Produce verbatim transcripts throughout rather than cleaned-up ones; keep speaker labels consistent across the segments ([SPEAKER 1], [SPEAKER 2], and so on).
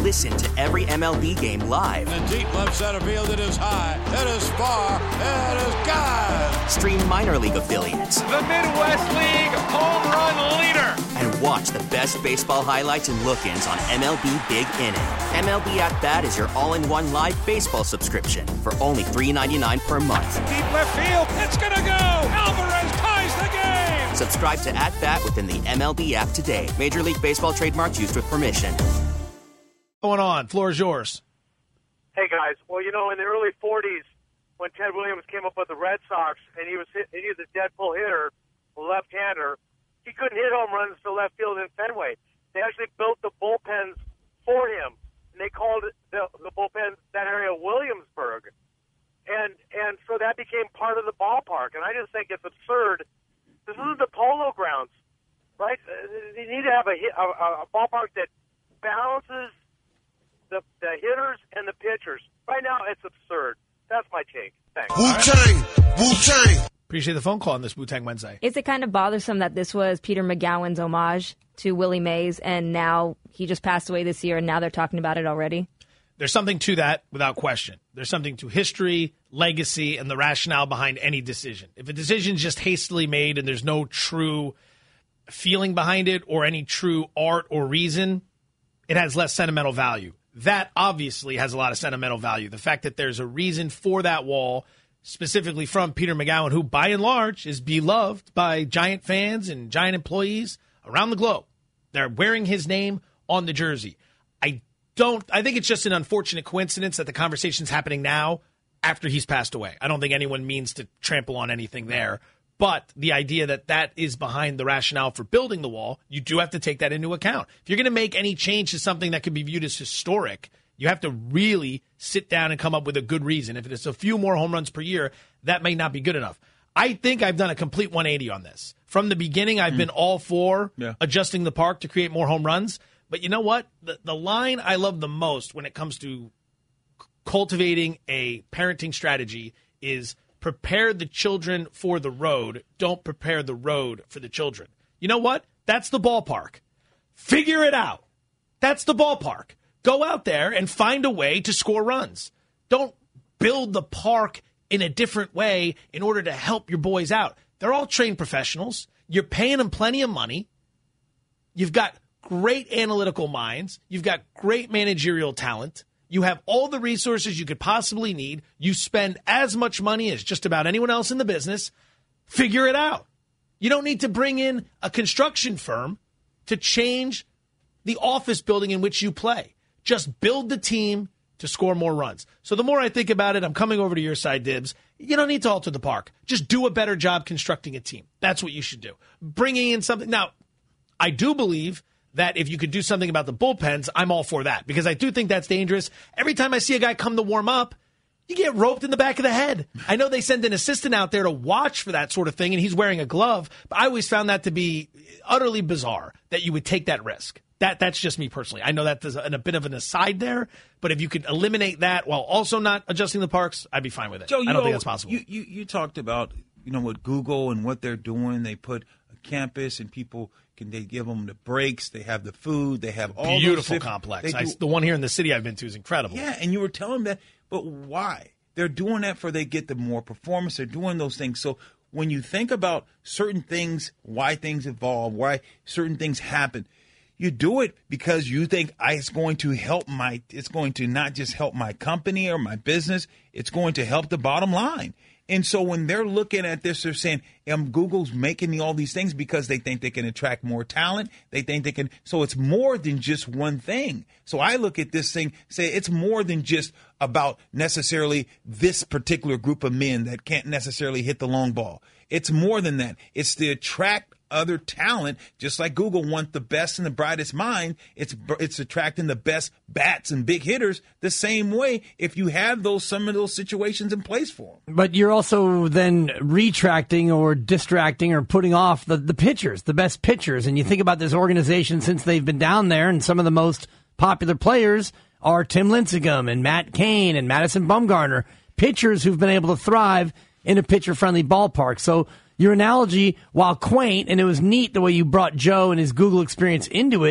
[SPEAKER 1] Listen to every M L B game live.
[SPEAKER 2] In the deep left center field, it is high, it is far, it is gone.
[SPEAKER 1] Stream minor league affiliates.
[SPEAKER 3] The Midwest League home run leader.
[SPEAKER 1] And watch the best baseball highlights and look-ins on M L B Big Inning. M L B At Bat is your all-in-one live baseball subscription for only three dollars and ninety-nine cents per month.
[SPEAKER 3] Deep left field, it's gonna go. Alvarez ties the game.
[SPEAKER 1] Subscribe to At Bat within the M L B app today. Major League Baseball trademarks used with permission.
[SPEAKER 4] What's going on? Floor is yours.
[SPEAKER 5] Hey, guys. Well, you know, in the early forties, when Ted Williams came up with the Red Sox, and he was hit, he was a dead pull hitter, a left-hander, he couldn't hit home runs to left field in Fenway. They actually built the bullpens for him, and they called it the, the bullpen, that area, Williamsburg. And and so that became part of the ballpark. And I just think it's absurd. This isn't the Polo Grounds, right? You need to have a, a, a ballpark that balances the, the hitters and the pitchers. Right now, it's absurd. That's my take. Thanks.
[SPEAKER 6] Wu-Tang! Wu-Tang!
[SPEAKER 4] Appreciate the phone call on this Wu-Tang Wednesday.
[SPEAKER 7] Is it kind of bothersome that this was Peter McGowan's homage to Willie Mays, and now he just passed away this year, and now they're talking about it already?
[SPEAKER 4] There's something to that, without question. There's something to history, legacy, and the rationale behind any decision. If a decision is just hastily made and there's no true feeling behind it or any true art or reason, it has less sentimental value. That obviously has a lot of sentimental value. The fact that there's a reason for that wall, specifically from Peter McGowan, who by and large is beloved by Giant fans and Giant employees around the globe. They're wearing his name on the jersey. I don't, I think it's just an unfortunate coincidence that the conversation's happening now after he's passed away. I don't think anyone means to trample on anything there. But the idea that that is behind the rationale for building the wall, you do have to take that into account. If you're going to make any change to something that could be viewed as historic, you have to really sit down and come up with a good reason. If it's a few more home runs per year, that may not be good enough. I think I've done a complete one eighty on this. From the beginning, I've mm. been all for yeah. adjusting the park to create more home runs. But you know what? The, the line I love the most when it comes to c- cultivating a parenting strategy is prepare the children for the road. Don't prepare the road for the children. You know what? That's the ballpark. Figure it out. That's the ballpark. Go out there and find a way to score runs. Don't build the park in a different way in order to help your boys out. They're all trained professionals. You're paying them plenty of money. You've got great analytical minds. You've got great managerial talent. You have all the resources you could possibly need. You spend as much money as just about anyone else in the business. Figure it out. You don't need to bring in a construction firm to change the office building in which you play. Just build the team to score more runs. So the more I think about it, I'm coming over to your side, Dibs. You don't need to alter the park. Just do a better job constructing a team. That's what you should do. Bringing in something. Now, I do believe that if you could do something about the bullpens, I'm all for that because I do think that's dangerous. Every time I see a guy come to warm up, you get roped in the back of the head. I know they send an assistant out there to watch for that sort of thing, and he's wearing a glove, but I always found that to be utterly bizarre that you would take that risk. That That's just me personally. I know that there's a, a bit of an aside there, but if you could eliminate that while also not adjusting the parks, I'd be fine with it.
[SPEAKER 8] Joe,
[SPEAKER 4] I don't
[SPEAKER 8] know,
[SPEAKER 4] think that's possible.
[SPEAKER 8] You, you, you talked about, you know, with Google and what they're doing. They put a campus and people – can they give them the breaks? They have the food. They have all
[SPEAKER 4] beautiful
[SPEAKER 8] those
[SPEAKER 4] complex. I, the one here in the city I've been to is incredible.
[SPEAKER 8] Yeah, and you were telling that, but why? They're doing that for they get the more performance. They're doing those things. So when you think about certain things, why things evolve, why certain things happen, you do it because you think I, it's going to help my. It's going to not just help my company or my business. It's going to help the bottom line. And so when they're looking at this, they're saying, um, Google's making all these things because they think they can attract more talent. They think they can. So it's more than just one thing. So I look at this thing, say it's more than just about necessarily this particular group of men that can't necessarily hit the long ball. It's more than that. It's to attract other talent, just like Google wants the best and the brightest mind. It's it's attracting the best bats and big hitters the same way if you have those some of those situations in place for them.
[SPEAKER 9] But you're also then retracting or distracting or putting off the, the pitchers, the best pitchers. And you think about this organization since they've been down there, and some of the most popular players are Tim Lincecum and Matt Cain and Madison Bumgarner, pitchers who've been able to thrive in a pitcher-friendly ballpark. So your analogy, while quaint, and it was neat the way you brought Joe and his Google experience into it,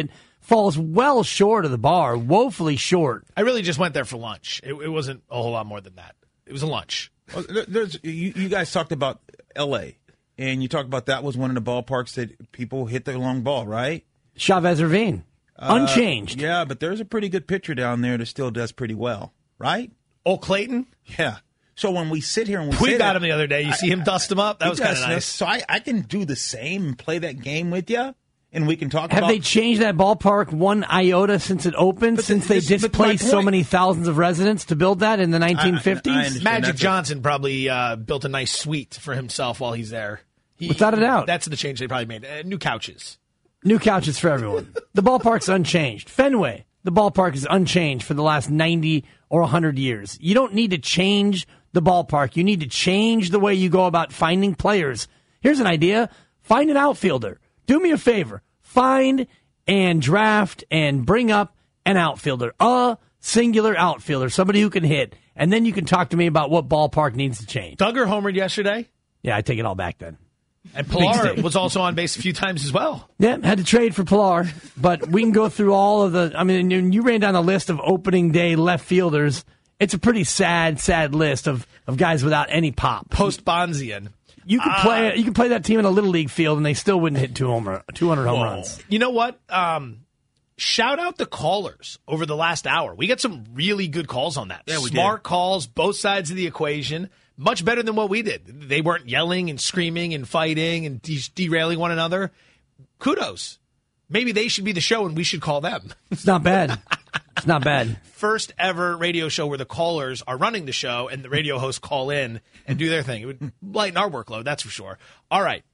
[SPEAKER 9] falls well short of the bar, woefully short.
[SPEAKER 4] I really just went there for lunch. It, it wasn't a whole lot more than that. It was a lunch.
[SPEAKER 8] Well, there's, you, you guys talked about L A, and you talked about that was one of the ballparks that people hit the long ball, right?
[SPEAKER 9] Chavez Ravine. Unchanged.
[SPEAKER 8] Uh, yeah, but there's a pretty good pitcher down there that still does pretty well, right?
[SPEAKER 4] Oh, Clayton?
[SPEAKER 8] Yeah. So when we sit here and we,
[SPEAKER 4] we
[SPEAKER 8] say
[SPEAKER 4] got
[SPEAKER 8] that,
[SPEAKER 4] him the other day. You
[SPEAKER 8] I,
[SPEAKER 4] see him dust him up? That was kind of nice.
[SPEAKER 8] So I, I can do the same and play that game with you, and we can talk
[SPEAKER 9] Have
[SPEAKER 8] about...
[SPEAKER 9] they changed that ballpark one iota since it opened,
[SPEAKER 8] But
[SPEAKER 9] since
[SPEAKER 8] this-
[SPEAKER 9] they
[SPEAKER 8] but my
[SPEAKER 9] displaced so
[SPEAKER 8] point-
[SPEAKER 9] many thousands of residents to build that in the nineteen
[SPEAKER 8] I
[SPEAKER 9] fifties?
[SPEAKER 8] understand.
[SPEAKER 4] Magic
[SPEAKER 8] That's a-
[SPEAKER 4] Johnson probably uh, built a nice suite for himself while he's there. He,
[SPEAKER 9] Without a doubt.
[SPEAKER 4] That's the change they probably made. Uh, new couches.
[SPEAKER 9] New couches for everyone. The ballpark's unchanged. Fenway, the ballpark is unchanged for the last ninety or one hundred years. You don't need to change the ballpark. You need to change the way you go about finding players. Here's an idea. Find an outfielder. Do me a favor. Find and draft and bring up an outfielder. A singular outfielder. Somebody who can hit. And then you can talk to me about what ballpark needs to change.
[SPEAKER 4] Duggar homered yesterday.
[SPEAKER 9] Yeah, I take it all back then.
[SPEAKER 4] And Pilar was also on base a few times as well.
[SPEAKER 9] Yeah, had to trade for Pilar, but we can go through all of the. I mean, you- you ran down the list of opening day left fielders. It's a pretty sad, sad list of, of guys without any pop.
[SPEAKER 4] Post Bonzian.
[SPEAKER 9] You could play. You could play that team in a little league field, and they still wouldn't hit two home run, two hundred home runs.
[SPEAKER 4] You know what? Um, shout out the callers over the last hour. We got some really good calls on that.
[SPEAKER 8] Yeah, we
[SPEAKER 4] Smart
[SPEAKER 8] did.
[SPEAKER 4] calls, both sides of the equation. Much better than what we did. They weren't yelling and screaming and fighting and de- derailing one another. Kudos. Maybe they should be the show and we should call them.
[SPEAKER 9] It's not bad. It's not bad.
[SPEAKER 4] First ever radio show where the callers are running the show and the radio hosts call in and do their thing. It would lighten our workload, that's for sure. All right.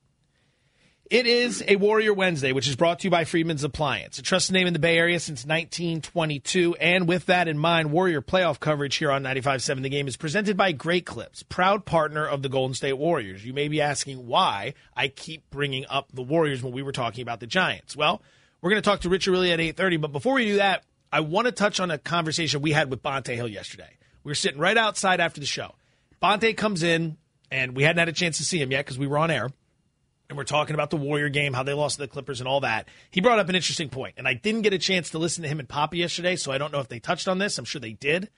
[SPEAKER 4] It is a Warrior Wednesday, which is brought to you by Freedman's Appliance, a trusted name in the Bay Area since nineteen twenty-two. And with that in mind, Warrior playoff coverage here on ninety-five point seven The Game is presented by Great Clips, proud partner of the Golden State Warriors. You may be asking why I keep bringing up the Warriors when we were talking about the Giants. Well, we're going to talk to Rich Aurelia at eight thirty, but before we do that, I want to touch on a conversation we had with Bonte Hill yesterday. We were sitting right outside after the show. Bonte comes in, and we hadn't had a chance to see him yet because we were on air. And we're talking about the Warrior game, how they lost to the Clippers and all that. He brought up an interesting point, and I didn't get a chance to listen to him and Papa yesterday, so I don't know if they touched on this. I'm sure they did.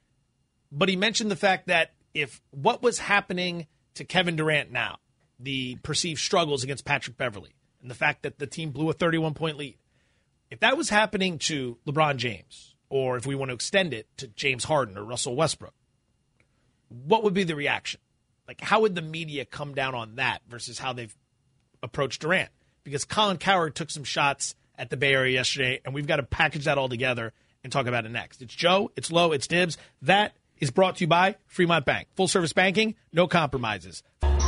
[SPEAKER 4] But he mentioned the fact that if what was happening to Kevin Durant now, the perceived struggles against Patrick Beverley, and the fact that the team blew a thirty-one point lead, if that was happening to LeBron James, or if we want to extend it to James Harden or Russell Westbrook, what would be the reaction? Like, how would the media come down on that versus how they've approach Durant? Because Colin Cowherd took some shots at the Bay Area yesterday, and we've got to package that all together and talk about it next. It's Joe, it's Low, it's Dibs. That is brought to you by Fremont Bank. Full service banking, no compromises.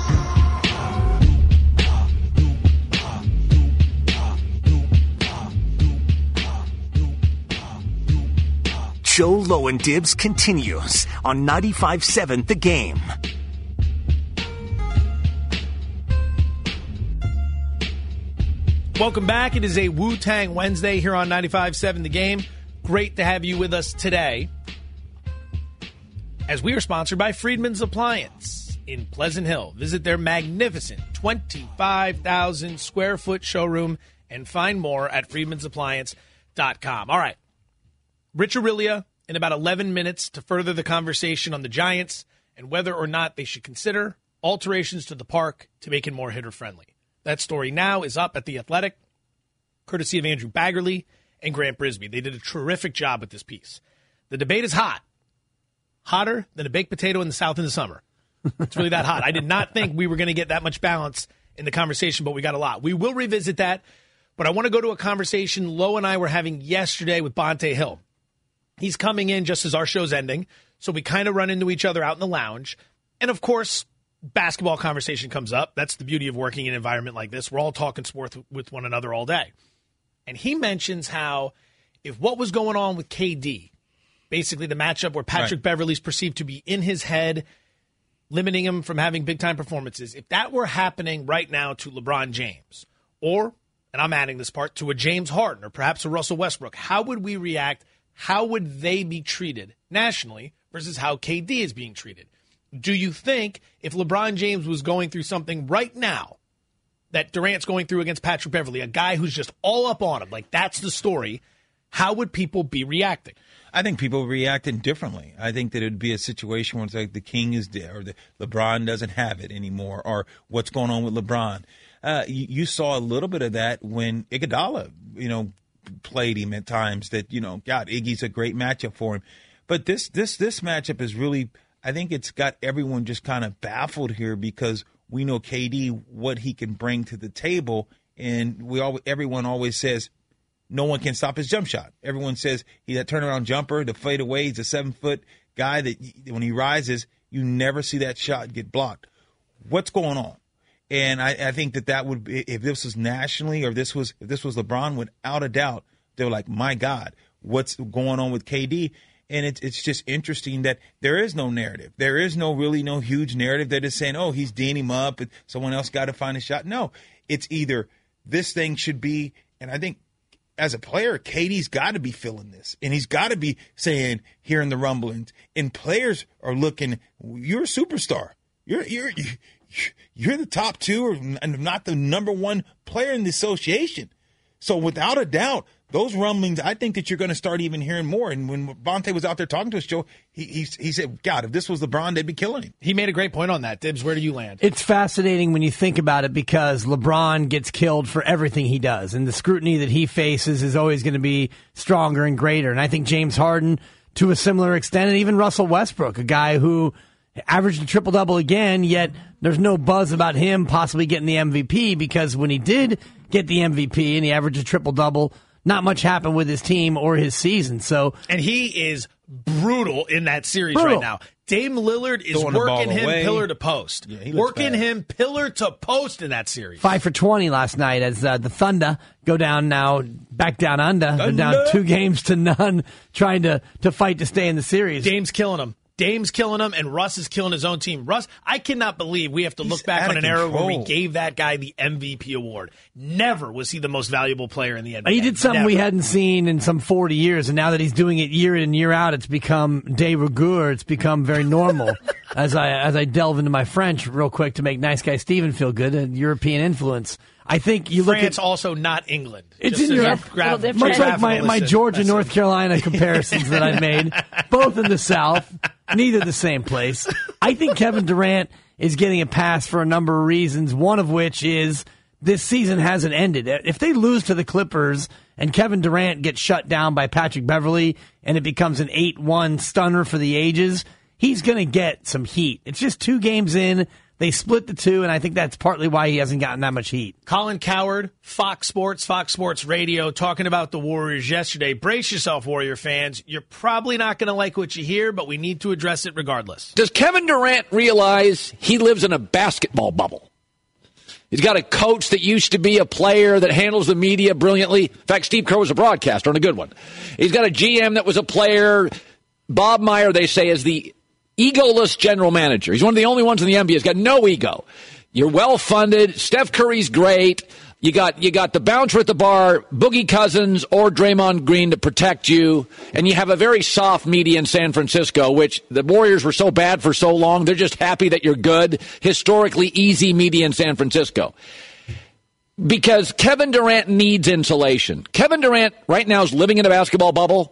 [SPEAKER 1] Joe, Low, and Dibs continues on ninety-five point seven The Game.
[SPEAKER 4] Welcome back. It is a Wu-Tang Wednesday here on ninety-five point seven The Game. Great to have you with us today as we are sponsored by Freedman's Appliance in Pleasant Hill. Visit their magnificent twenty-five thousand square foot showroom and find more at freedmans appliance dot com. All right. Rich Aurelia in about eleven minutes to further the conversation on the Giants and whether or not they should consider alterations to the park to make it more hitter-friendly. That story now is up at The Athletic, courtesy of Andrew Baggerly and Grant Brisbee. They did a terrific job with this piece. The debate is hot. Hotter than a baked potato in the South in the summer. It's really that hot. I did not think we were going to get that much balance in the conversation, but we got a lot. We will revisit that, but I want to go to a conversation Lo and I were having yesterday with Bonte Hill. He's coming in just as our show's ending, so we kind of run into each other out in the lounge. And, of course, basketball conversation comes up. That's the beauty of working in an environment like this. We're all talking sports with one another all day. And he mentions how if what was going on with K D, basically the matchup where Patrick
[SPEAKER 8] Right.
[SPEAKER 4] Beverley's perceived to be in his head, limiting him from having big-time performances, if that were happening right now to LeBron James, or, and I'm adding this part, to a James Harden or perhaps a Russell Westbrook, how would we react? How would they be treated nationally versus how K D is being treated? Do you think if LeBron James was going through something right now that Durant's going through against Patrick Beverley, a guy who's just all up on him, like that's the story, how would people be reacting?
[SPEAKER 8] I think people reacting differently. I think that it would be a situation where it's like the king is dead, or the LeBron doesn't have it anymore, or what's going on with LeBron. Uh, you, you saw a little bit of that when Iguodala, you know, played him at times. That you know, God, Iggy's a great matchup for him. But this this this matchup is really, I think it's got everyone just kind of baffled here because we know K D what he can bring to the table, and we all everyone always says. No one can stop his jump shot. Everyone says he's that turnaround jumper, the fade away. He's a seven-foot guy that when he rises, you never see that shot get blocked. What's going on? And I, I think that that would be, if this was nationally or this was if this was LeBron, without a doubt, they were like, my God, what's going on with K D? And it's it's just interesting that there is no narrative. There is no really no huge narrative that is saying, oh, he's D'ing him up and someone else got to find a shot. No, it's either this thing should be, and I think, as a player, K D's got to be feeling this, and he's got to be saying, hearing the rumblings. And players are looking, you're a superstar. You're you're you're the top two, or not the number one player in the association. So without a doubt, those rumblings, I think that you're going to start even hearing more. And when Bonte was out there talking to us, Joe, he, he he said, God, if this was LeBron, they'd be killing him.
[SPEAKER 4] He made a great point on that. Dibs, where do you land?
[SPEAKER 9] It's fascinating when you think about it because LeBron gets killed for everything he does. And the scrutiny that he faces is always going to be stronger and greater. And I think James Harden, to a similar extent, and even Russell Westbrook, a guy who averaged a triple-double again, yet there's no buzz about him possibly getting the M V P because when he did get the M V P and he averaged a triple-double, not much happened with his team or his season. So,
[SPEAKER 4] and he is brutal in that series
[SPEAKER 9] brutal.
[SPEAKER 4] right now. Dame Lillard is
[SPEAKER 8] Throwing the
[SPEAKER 4] working
[SPEAKER 8] ball
[SPEAKER 4] him
[SPEAKER 8] away.
[SPEAKER 4] pillar to post.
[SPEAKER 8] Yeah, he looks
[SPEAKER 4] working
[SPEAKER 8] bad.
[SPEAKER 4] him pillar to post in that series.
[SPEAKER 9] Five for twenty last night as uh, the Thunder go down now, back down under. They're down two games to none, trying to, to fight to stay in the series.
[SPEAKER 4] Dame's killing him. Dame's killing him, and Russ is killing his own team. Russ, I cannot believe we have to
[SPEAKER 8] He's
[SPEAKER 4] look back
[SPEAKER 8] out
[SPEAKER 4] on
[SPEAKER 8] of
[SPEAKER 4] an era where we
[SPEAKER 8] control.
[SPEAKER 4] gave that guy the M V P award. Never was he the most valuable player in the N B A.
[SPEAKER 9] He did something
[SPEAKER 4] Never.
[SPEAKER 9] we hadn't seen in some forty years, and now that he's doing it year in, year out, it's become de rigueur. It's become very normal. as I as I delve into my French real quick to make Nice Guy Steven feel good, a European influence. I think you look
[SPEAKER 4] France
[SPEAKER 9] at
[SPEAKER 4] also not England.
[SPEAKER 9] It's
[SPEAKER 4] Just
[SPEAKER 9] in
[SPEAKER 4] as
[SPEAKER 9] Europe.
[SPEAKER 4] a graph-
[SPEAKER 7] Little
[SPEAKER 9] much like my,
[SPEAKER 4] graphical
[SPEAKER 9] my
[SPEAKER 4] listen.
[SPEAKER 9] Georgia
[SPEAKER 4] That's
[SPEAKER 9] North
[SPEAKER 4] it.
[SPEAKER 9] Carolina comparisons that I made, both in the South, neither the same place. I think Kevin Durant is getting a pass for a number of reasons. One of which is this season hasn't ended. If they lose to the Clippers and Kevin Durant gets shut down by Patrick Beverley and it becomes an eight one stunner for the ages, he's going to get some heat. It's just two games in. They split the two, and I think that's partly why he hasn't gotten that much heat.
[SPEAKER 4] Colin Cowherd, Fox Sports, Fox Sports Radio, talking about the Warriors yesterday. Brace yourself, Warrior fans. You're probably not going to like what you hear, but we need to address it regardless.
[SPEAKER 10] Does Kevin Durant realize he lives in a basketball bubble? He's got a coach that used to be a player that handles the media brilliantly. In fact, Steve Kerr was a broadcaster and a good one. He's got a G M that was a player. Bob Meyer, they say, is the egoless general manager. He's one of the only ones in the N B A. He's got no ego. You're well funded. Steph Curry's great. You got you got the bouncer at the bar, Boogie Cousins or Draymond Green to protect you, and you have a very soft media in San Francisco, which the Warriors were so bad for so long. They're just happy that you're good. Historically easy media in San Francisco. Because Kevin Durant needs insulation. Kevin Durant right now is living in a basketball bubble.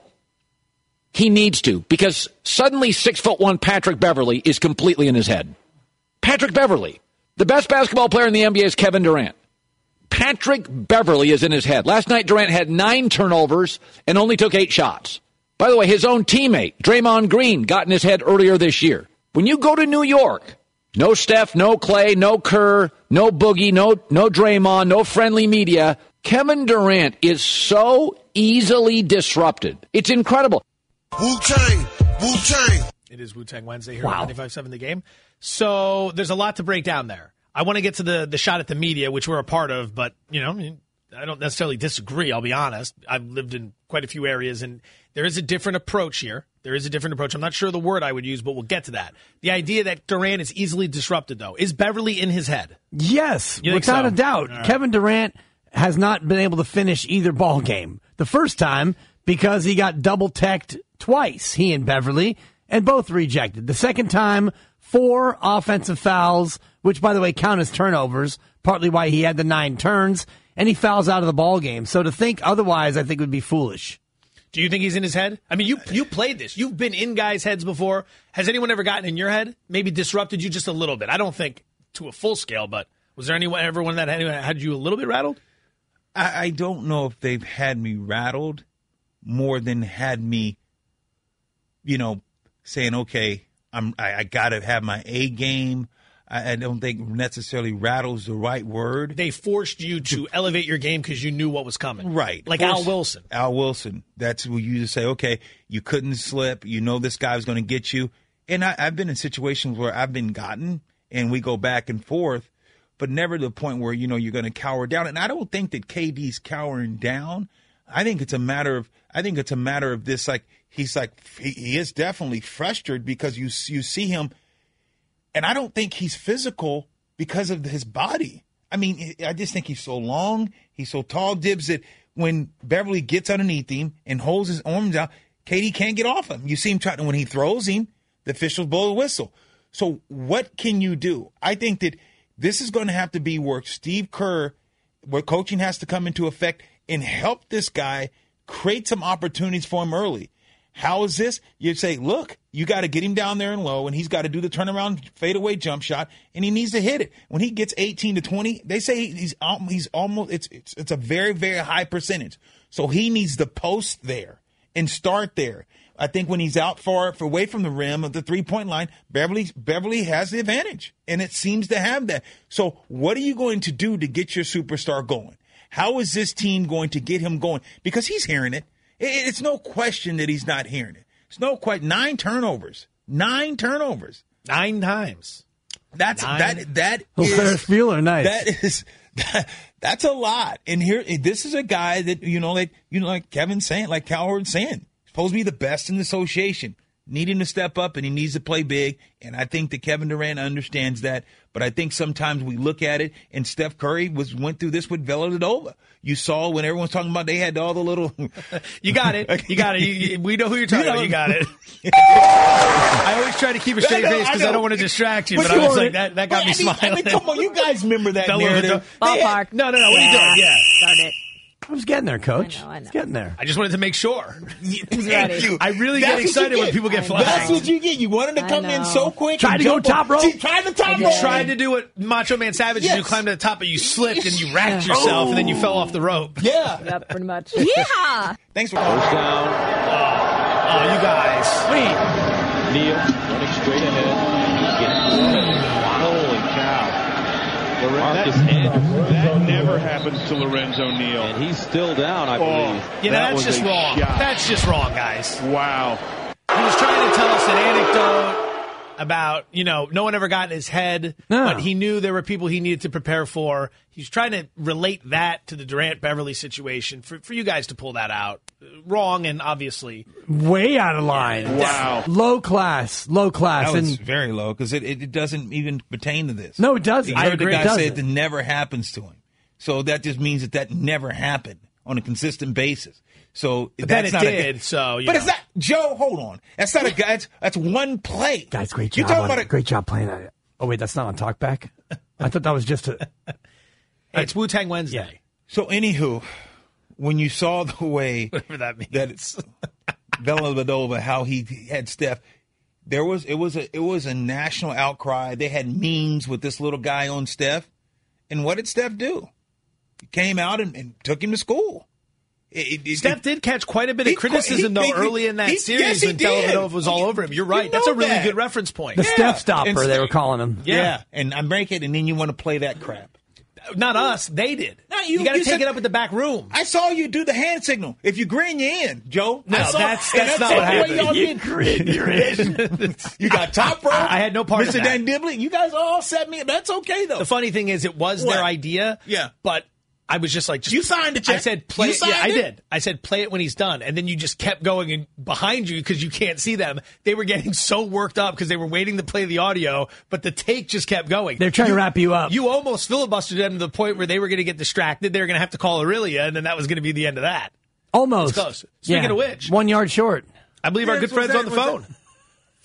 [SPEAKER 10] He needs to, because suddenly six foot one Patrick Beverley is completely in his head. Patrick Beverley. The best basketball player in the N B A is Kevin Durant. Patrick Beverley is in his head. Last night, Durant had nine turnovers and only took eight shots. By the way, his own teammate, Draymond Green, got in his head earlier this year. When you go to New York, no Steph, no Clay, no Kerr, no Boogie, no, no Draymond, no friendly media. Kevin Durant is so easily disrupted. It's incredible.
[SPEAKER 6] Wu-Tang, Wu-Tang.
[SPEAKER 4] It is Wu-Tang Wednesday here
[SPEAKER 9] Wow.
[SPEAKER 4] on ninety-five seven The Game. So there's a lot to break down there. I want to get to the, the shot at the media, which we're a part of, but, you know, I don't necessarily disagree, I'll be honest. I've lived in quite a few areas, and there is a different approach here. There is a different approach. I'm not sure the word I would use, but we'll get to that. The idea that Durant is easily disrupted, though. Is Beverly in his head?
[SPEAKER 9] Yes,
[SPEAKER 4] You think
[SPEAKER 9] without
[SPEAKER 4] so?
[SPEAKER 9] a doubt.
[SPEAKER 4] All right.
[SPEAKER 9] Kevin Durant has not been able to finish either ball game. The first time because he got double teched twice, he and Beverly, and both rejected. The second time, four offensive fouls, which, by the way, count as turnovers, partly why he had the nine turns, and he fouls out of the ball game. So to think otherwise, I think, would be foolish.
[SPEAKER 4] Do you think he's in his head? I mean, you you played this. You've been in guys' heads before. Has anyone ever gotten in your head? Maybe disrupted you just a little bit? I don't think to a full scale, but was there anyone, everyone that had, had you a little bit rattled?
[SPEAKER 8] I, I don't know if they've had me rattled more than had me, you know, saying, okay, I'm, I, I got to have my A game. I, I don't think necessarily rattle's the right word.
[SPEAKER 4] They forced you to elevate your game because you knew what was coming.
[SPEAKER 8] Right.
[SPEAKER 4] Like
[SPEAKER 8] Force,
[SPEAKER 4] Al Wilson.
[SPEAKER 8] Al Wilson. That's where you just say, okay, you couldn't slip. You know this guy was going to get you. And I, I've been in situations where I've been gotten, and we go back and forth, but never to the point where, you know, you're going to cower down. And I don't think that K D's cowering down. I think it's a matter of, I think it's a matter of this, like, he's like, he, he is definitely frustrated because you you see him, and I don't think he's physical because of his body. I mean, I just think he's so long, he's so tall, Dibs, that when Beverly gets underneath him and holds his arms out, K D can't get off him. You see him trying, when he throws him, the officials blow the whistle. So what can you do? I think that this is going to have to be where Steve Kerr, where coaching has to come into effect and help this guy create some opportunities for him early. How is this? You say, look, you got to get him down there and low, and he's got to do the turnaround fadeaway jump shot, and he needs to hit it. When he gets eighteen to twenty, they say he's he's almost it's it's it's a very very high percentage. So he needs to post there and start there. I think when he's out far, far away from the rim of the three-point line, Beverly Beverly has the advantage, and it seems to have that. So what are you going to do to get your superstar going? How is this team going to get him going? Because he's hearing it. It's no question that he's not hearing it. It's no question. Nine turnovers. Nine turnovers.
[SPEAKER 4] Nine times.
[SPEAKER 8] That's
[SPEAKER 4] Nine.
[SPEAKER 8] that that
[SPEAKER 9] Oh,
[SPEAKER 8] is
[SPEAKER 9] Ferris Bueller, nice.
[SPEAKER 8] that is that, that's a lot. And here, this is a guy that you know, like you know, like Kevin's saying, like Cowherd's saying, supposed to be the best in the association. Need him to step up, and he needs to play big. And I think that Kevin Durant understands that. But I think sometimes we look at it, and Steph Curry was went through this with Villanova. You saw when everyone's talking about they had all the little.
[SPEAKER 4] You got it. You got it. You, you, we know who you're talking you know, about. You got it. I always try to keep a straight face because I, I don't want to distract you, but, but I was like, that, that got me
[SPEAKER 8] I mean,
[SPEAKER 4] smiling.
[SPEAKER 8] I mean, come on, you guys remember that narrative.
[SPEAKER 7] Ballpark.
[SPEAKER 4] No, no, no. What are you doing? Yeah.
[SPEAKER 7] Start it.
[SPEAKER 9] I was getting there, Coach.
[SPEAKER 7] I know, I know.
[SPEAKER 9] It's getting there.
[SPEAKER 4] I just wanted to make sure.
[SPEAKER 7] He's ready.
[SPEAKER 4] I really
[SPEAKER 8] That's
[SPEAKER 4] get excited when people get flagged.
[SPEAKER 8] That's what you get. You wanted to come in so quick.
[SPEAKER 9] Tried to go top rope.
[SPEAKER 8] See, tried to top
[SPEAKER 4] You
[SPEAKER 8] rope.
[SPEAKER 4] tried to do what Macho Man Savage
[SPEAKER 8] Yes.
[SPEAKER 4] did. You climbed to the top, but you slipped and you racked yourself, and then you fell off the rope.
[SPEAKER 8] Yeah.
[SPEAKER 7] Yep, pretty much. Yeah.
[SPEAKER 8] Thanks for
[SPEAKER 11] First down.
[SPEAKER 4] Oh, you guys.
[SPEAKER 11] Wait. Neal running straight ahead. Holy cow. Marcus Andrews.
[SPEAKER 12] That never happens to Lorenzo Neal.
[SPEAKER 11] And he's still down, I
[SPEAKER 12] Oh.
[SPEAKER 11] believe.
[SPEAKER 4] Yeah,
[SPEAKER 12] That
[SPEAKER 4] that's
[SPEAKER 12] was
[SPEAKER 4] just
[SPEAKER 12] a
[SPEAKER 4] wrong.
[SPEAKER 12] shot.
[SPEAKER 4] That's just wrong, guys.
[SPEAKER 12] Wow.
[SPEAKER 4] He was trying to tell us an anecdote about, you know, no one ever got in his head,
[SPEAKER 9] No.
[SPEAKER 4] but he knew there were people he needed to prepare for. He's trying to relate that to the Durant-Beverly situation. For, for you guys to pull that out, wrong and obviously.
[SPEAKER 9] Way out of line.
[SPEAKER 12] Wow.
[SPEAKER 9] Low class. Low class.
[SPEAKER 8] That was
[SPEAKER 9] and
[SPEAKER 8] very low because it, it, it doesn't even pertain to this.
[SPEAKER 9] No, it doesn't.
[SPEAKER 8] You
[SPEAKER 9] I
[SPEAKER 8] heard
[SPEAKER 9] agree.
[SPEAKER 8] the
[SPEAKER 9] It
[SPEAKER 8] guy say
[SPEAKER 9] doesn't.
[SPEAKER 8] it never happens to him. So that just means that that never happened on a consistent basis. So
[SPEAKER 4] But then
[SPEAKER 8] that's
[SPEAKER 4] it
[SPEAKER 8] not
[SPEAKER 4] did,
[SPEAKER 8] a,
[SPEAKER 4] so, you
[SPEAKER 8] But
[SPEAKER 4] know.
[SPEAKER 8] it's not, Joe, hold on. That's not a guy. That's, that's one play.
[SPEAKER 9] Guys, great
[SPEAKER 8] You're
[SPEAKER 9] job.
[SPEAKER 8] talking
[SPEAKER 9] on
[SPEAKER 8] about
[SPEAKER 9] it.
[SPEAKER 8] a,
[SPEAKER 9] Great job playing at it. Oh, wait, that's not on Talkback? I thought that was just a.
[SPEAKER 4] Hey, it's Wu-Tang Wednesday.
[SPEAKER 9] Yeah.
[SPEAKER 8] So, anywho, when you saw the way
[SPEAKER 4] Whatever that means.
[SPEAKER 8] that it's Villanova, how he had Steph, there was it was a it was a national outcry. They had memes with this little guy on Steph, and what did Steph do? He came out and, and took him to school. It, it,
[SPEAKER 4] Steph
[SPEAKER 8] it,
[SPEAKER 4] did catch quite a bit
[SPEAKER 8] he-
[SPEAKER 4] of criticism,
[SPEAKER 8] he-
[SPEAKER 4] though,
[SPEAKER 8] he-
[SPEAKER 4] early in that
[SPEAKER 8] he-
[SPEAKER 4] series
[SPEAKER 8] yes, he
[SPEAKER 4] when
[SPEAKER 8] did.
[SPEAKER 4] Dellavedova was all
[SPEAKER 8] You-
[SPEAKER 4] over him. You're
[SPEAKER 8] you
[SPEAKER 4] right. That's
[SPEAKER 8] know
[SPEAKER 4] a really
[SPEAKER 8] that.
[SPEAKER 4] good reference point.
[SPEAKER 9] The
[SPEAKER 8] Yeah.
[SPEAKER 9] Steph stopper,
[SPEAKER 8] And
[SPEAKER 9] they
[SPEAKER 8] so-
[SPEAKER 9] were calling him.
[SPEAKER 8] yeah.
[SPEAKER 4] Yeah.
[SPEAKER 8] and I break it, and then you want to play that crap.
[SPEAKER 4] Not us. They did.
[SPEAKER 8] No, you-
[SPEAKER 4] you got to
[SPEAKER 8] you
[SPEAKER 4] take
[SPEAKER 8] said-
[SPEAKER 4] it up at the back room.
[SPEAKER 8] I saw you do the hand signal. If you grin, you're in, Joe.
[SPEAKER 4] No,
[SPEAKER 8] I saw-
[SPEAKER 4] that's-
[SPEAKER 8] and
[SPEAKER 4] that's not
[SPEAKER 8] the
[SPEAKER 4] what
[SPEAKER 8] way
[SPEAKER 4] happened.
[SPEAKER 8] y'all
[SPEAKER 9] You
[SPEAKER 8] did.
[SPEAKER 9] grin, you're in.
[SPEAKER 8] You got top rope.
[SPEAKER 4] I had no part of
[SPEAKER 8] Mister
[SPEAKER 4] that.
[SPEAKER 8] Dan Dibley. You guys all set me. That's okay though.
[SPEAKER 4] The funny thing is, it was
[SPEAKER 8] What?
[SPEAKER 4] their idea.
[SPEAKER 8] Yeah.
[SPEAKER 4] But I was just like, just,
[SPEAKER 8] You signed the check.
[SPEAKER 4] I said, play
[SPEAKER 8] You
[SPEAKER 4] it. Yeah,
[SPEAKER 8] signed
[SPEAKER 4] I
[SPEAKER 8] it?
[SPEAKER 4] did. I said, play it when he's done. And then you just kept going and behind you because you can't see them. They were getting so worked up because they were waiting to play the audio, but the take just kept going.
[SPEAKER 9] They're trying to wrap you up.
[SPEAKER 4] You almost filibustered them to the point where they were going to get distracted. They were going to have to call Aurelia, and then that was going to be the end of that.
[SPEAKER 9] Almost.
[SPEAKER 4] It's close. Speaking
[SPEAKER 9] Yeah.
[SPEAKER 4] of which,
[SPEAKER 9] One yard short.
[SPEAKER 4] I believe our good
[SPEAKER 8] Yes, what's
[SPEAKER 4] friends on the
[SPEAKER 8] that?
[SPEAKER 4] phone.
[SPEAKER 8] What's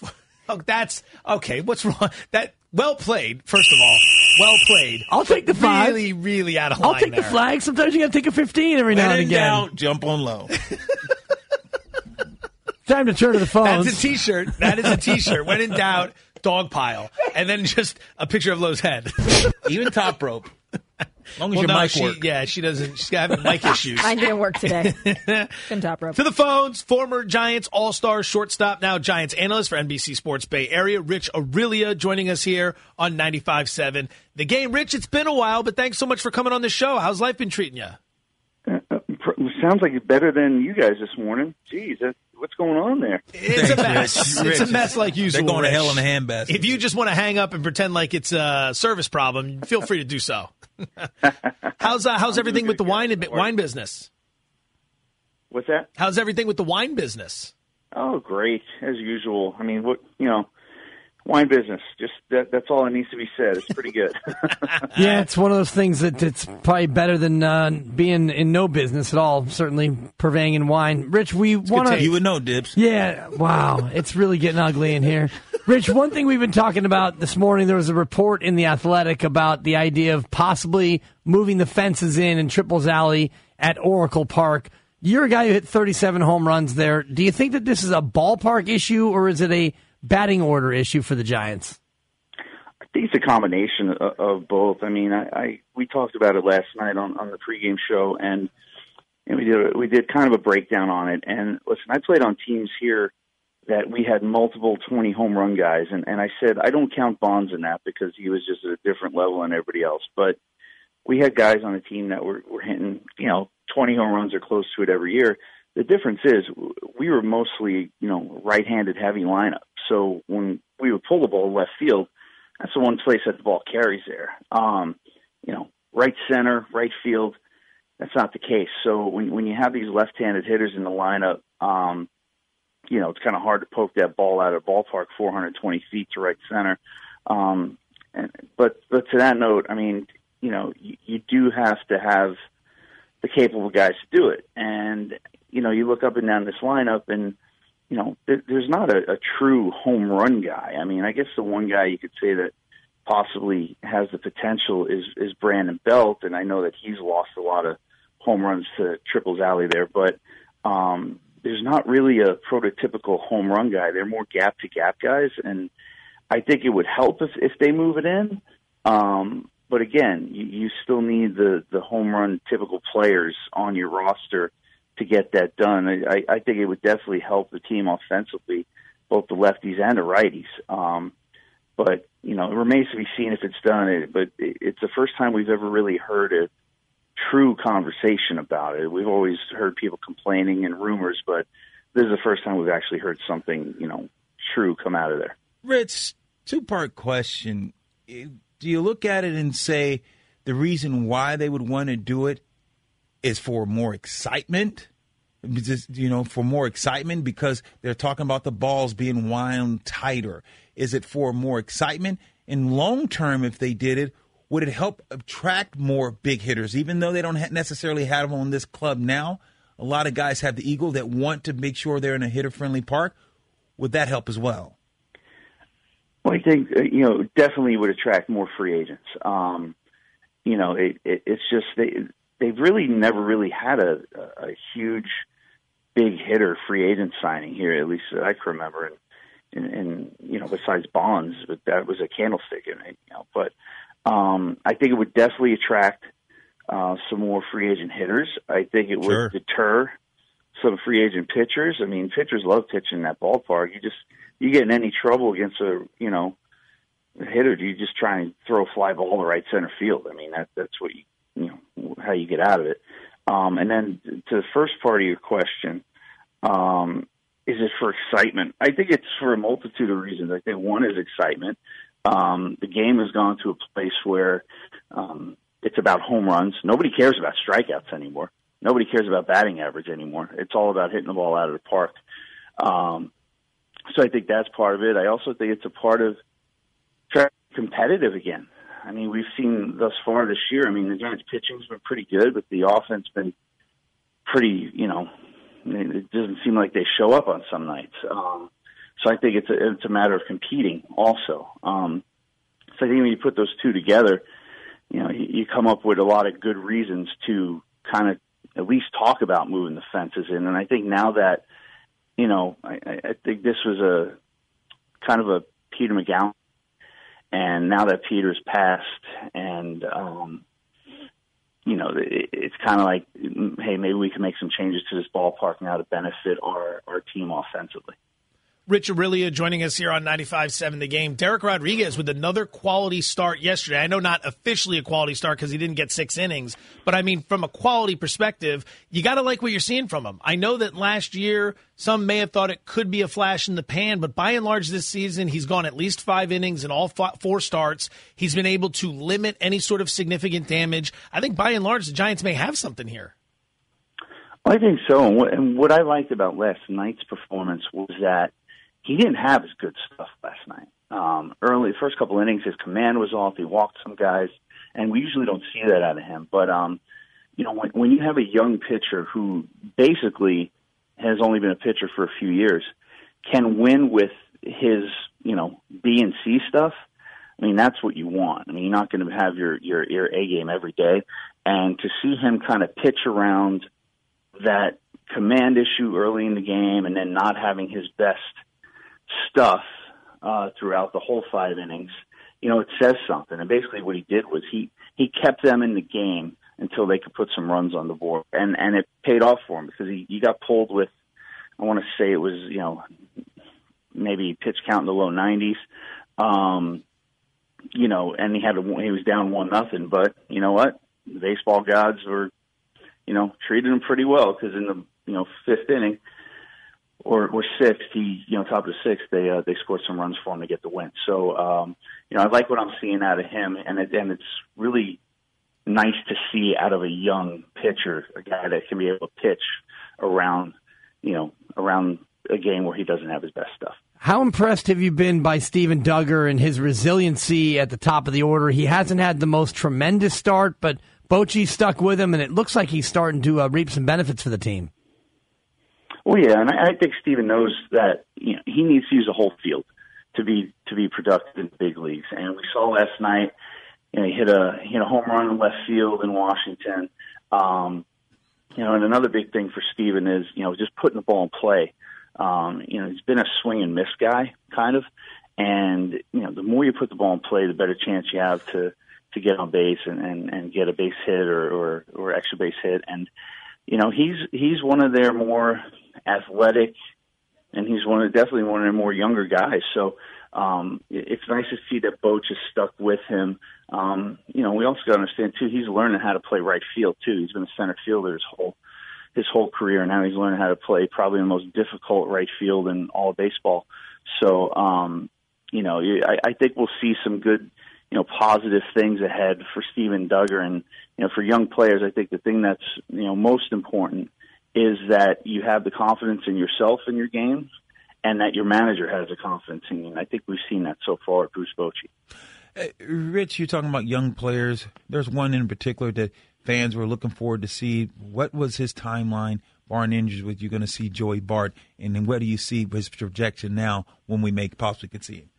[SPEAKER 4] Oh, that's okay. What's wrong? That well played. First of all, well played.
[SPEAKER 9] I'll take the five.
[SPEAKER 4] Really, really out of
[SPEAKER 9] I'll
[SPEAKER 4] line
[SPEAKER 9] take
[SPEAKER 4] there.
[SPEAKER 9] the flag. Sometimes you got to take a fifteen every now
[SPEAKER 8] When
[SPEAKER 9] and
[SPEAKER 8] in
[SPEAKER 9] again.
[SPEAKER 8] doubt, jump on low.
[SPEAKER 9] Time to turn to the phones.
[SPEAKER 4] That's a T-shirt. That is a T-shirt. When in doubt, dog pile, and then just a picture of Lowe's head.
[SPEAKER 8] Even top rope. As long as
[SPEAKER 4] well,
[SPEAKER 8] your
[SPEAKER 4] no,
[SPEAKER 8] mic
[SPEAKER 4] she,
[SPEAKER 8] work.
[SPEAKER 4] yeah, she doesn't. She's having mic issues.
[SPEAKER 7] Mine didn't work today. Couldn't top rope.
[SPEAKER 4] To the phones, former Giants All-Star shortstop, now Giants analyst for N B C Sports Bay Area, Rich Aurelia, joining us here on ninety-five point seven The Game. Rich, it's been a while, but thanks so much for coming on the show. How's life been treating you?
[SPEAKER 13] Uh, uh, sounds like it's better than you guys this morning. Jeez, that, what's going on there?
[SPEAKER 4] It's a mess.
[SPEAKER 8] Rich.
[SPEAKER 4] It's a mess like usual.
[SPEAKER 8] They're going
[SPEAKER 4] Rich.
[SPEAKER 8] to hell in a handbasket.
[SPEAKER 4] If you just want to hang up and pretend like it's a service problem, feel free to do so. how's uh, how's everything with the wine wine business?
[SPEAKER 13] What's that?
[SPEAKER 4] How's everything with the wine business?
[SPEAKER 13] Oh, great, as usual. I mean, what you know, wine business. Just that, that's all that needs to be said. It's pretty good.
[SPEAKER 9] Yeah, it's one of those things that it's probably better than uh, being in no business at all. Certainly purveying in wine. Rich, we want to.
[SPEAKER 8] You would know, Dibs.
[SPEAKER 9] Yeah, wow, it's really getting ugly in here. Rich, one thing we've been talking about this morning, there was a report in The Athletic about the idea of possibly moving the fences in in Triples Alley at Oracle Park. You're a guy who hit thirty-seven home runs there. Do you think that this is a ballpark issue or is it a batting order issue for the Giants?
[SPEAKER 13] I think it's a combination of, of both. I mean, I, I we talked about it last night on, on the pregame show, and, and we did we did kind of a breakdown on it. And listen, I played on teams here that we had multiple twenty home run guys, and, and I said I don't count Bonds in that because he was just at a different level than everybody else. But we had guys on the team that were, were hitting, you know, twenty home runs or close to it every year. The difference is we were mostly, you know, right-handed heavy lineup. So when we would pull the ball left field, that's the one place that the ball carries there. Um, you know, right center, right field, that's not the case. So when when you have these left-handed hitters in the lineup, um, you know, it's kind of hard to poke that ball out of the ballpark four hundred twenty feet to right center. Um, and, but but to that note, I mean, you know, you, you do have to have the capable guys to do it. And, you know, you look up and down this lineup and, you know, there, there's not a, a true home run guy. I mean, I guess the one guy you could say that possibly has the potential is, is Brandon Belt, and I know that he's lost a lot of home runs to Triples Alley there, but um, there's not really a prototypical home run guy. They're more gap-to-gap guys, and I think it would help if, if they move it in. Um, but again, you, you still need the, the home run typical players on your roster to get that done. I, I think it would definitely help the team offensively, both the lefties and the righties. Um, but, you know, it remains to be seen if it's done. It, but it, it's the first time we've ever really heard a true conversation about it. We've always heard people complaining and rumors, but this is the first time we've actually heard something, you know, true come out of there.
[SPEAKER 8] Rich, two-part question. Do you look at it and say the reason why they would want to do it is for more excitement? Just, you know, for more excitement because they're talking about the balls being wound tighter. Is it for more excitement? And long term, if they did it, would it help attract more big hitters? Even though they don't ha- necessarily have them on this club now, a lot of guys have the ego that want to make sure they're in a hitter-friendly park. Would that help as well?
[SPEAKER 13] Well, I think, you know, definitely would attract more free agents. Um, you know, it, it, it's just they, they've really never really had a, a huge, big hitter free agent signing here, at least that I can remember. And, and, and you know, besides Bonds, but that was a candlestick in it. You know, but um, I think it would definitely attract uh, some more free agent hitters. I think it would
[SPEAKER 8] Sure.
[SPEAKER 13] deter some free agent pitchers. I mean, pitchers love pitching in that ballpark. You just you get in any trouble against a you know a hitter, you just try and throw a fly ball to right center field. I mean, that that's what you you know how you get out of it. Um, and then to the first part of your question, um, is it for excitement? I think it's for a multitude of reasons. I think one is excitement. Um, the game has gone to a place where um, it's about home runs. Nobody cares about strikeouts anymore. Nobody cares about batting average anymore. It's all about hitting the ball out of the park. Um, so I think that's part of it. I also think it's a part of trying to be competitive again. I mean, we've seen thus far this year, I mean, the Giants' pitching's been pretty good, but the offense been pretty, you know, it doesn't seem like they show up on some nights. Um, So I think it's a, it's a matter of competing also. Um, so I think when you put those two together, you know, you, you come up with a lot of good reasons to kind of at least talk about moving the fences in. And I think now that, you know, I, I think this was a kind of a Peter McGowan, and now that Peter's passed, and um, you know, it, it's kind of like, hey, maybe we can make some changes to this ballpark now to benefit our, our team offensively.
[SPEAKER 4] Rich Aurelia joining us here on ninety-five point seven The Game. Derek Rodriguez with another quality start yesterday. I know not officially a quality start because he didn't get six innings, but I mean from a quality perspective, you got to like what you're seeing from him. I know that last year some may have thought it could be a flash in the pan, but by and large this season he's gone at least five innings in all four starts. He's been able to limit any sort of significant damage. I think by and large the Giants may have something here.
[SPEAKER 13] I think so. And what, and what I liked about last night's performance was that he didn't have his good stuff last night. Um, early, the first couple innings, his command was off. He walked some guys, and we usually don't see that out of him. But, um, you know, when, when you have a young pitcher who basically has only been a pitcher for a few years, can win with his, you know, B and C stuff, I mean, that's what you want. I mean, you're not going to have your, your, your A game every day. And to see him kind of pitch around that command issue early in the game and then not having his best stuff uh, throughout the whole five innings, you know, it says something. And basically what he did was he, he kept them in the game until they could put some runs on the board. And, and it paid off for him because he, he got pulled with, I want to say it was, you know, maybe pitch count in the low nineties. Um, you know, and he had a, he was down one nothing, but you know what? The baseball gods were, you know, treated him pretty well because in the, you know, fifth inning, Or, or sixth, he, you know, top of the sixth, they uh, they scored some runs for him to get the win. So, um, you know, I like what I'm seeing out of him, and it, and it's really nice to see out of a young pitcher, a guy that can be able to pitch around, you know, around a game where he doesn't have his best stuff.
[SPEAKER 9] How impressed have you been by Steven Duggar and his resiliency at the top of the order? He hasn't had the most tremendous start, but Bochy stuck with him, and it looks like he's starting to uh, reap some benefits for the team.
[SPEAKER 13] Well, yeah, and I, I think Steven knows that you know, he needs to use a whole field to be to be productive in the big leagues. And we saw last night, you know, he hit a he hit a home run in left field in Washington. Um, you know, and another big thing for Steven is you know just putting the ball in play. Um, you know, he's been a swing and miss guy, kind of, and you know, the more you put the ball in play, the better chance you have to to get on base and, and, and get a base hit or, or or extra base hit. And you know, he's he's one of their more athletic, and he's one of definitely one of their more younger guys. So um, it's nice to see that Boch is stuck with him. Um, you know, we also got to understand too, he's learning how to play right field too. He's been a center fielder his whole his whole career. Now he's learning how to play probably the most difficult right field in all of baseball. So um, you know, I, I think we'll see some good, you know, positive things ahead for Steven Duggar. And you know, for young players, I think the thing that's you know most important is that you have the confidence in yourself in your games, and that your manager has the confidence in you. And I think we've seen that so far at Bruce Bochy.
[SPEAKER 8] Hey, Rich, you're talking about young players. There's one in particular that fans were looking forward to see. What was his timeline, barring injuries, with you going to see Joey Bart? And then where do you see his projection now when we make possibly could see him?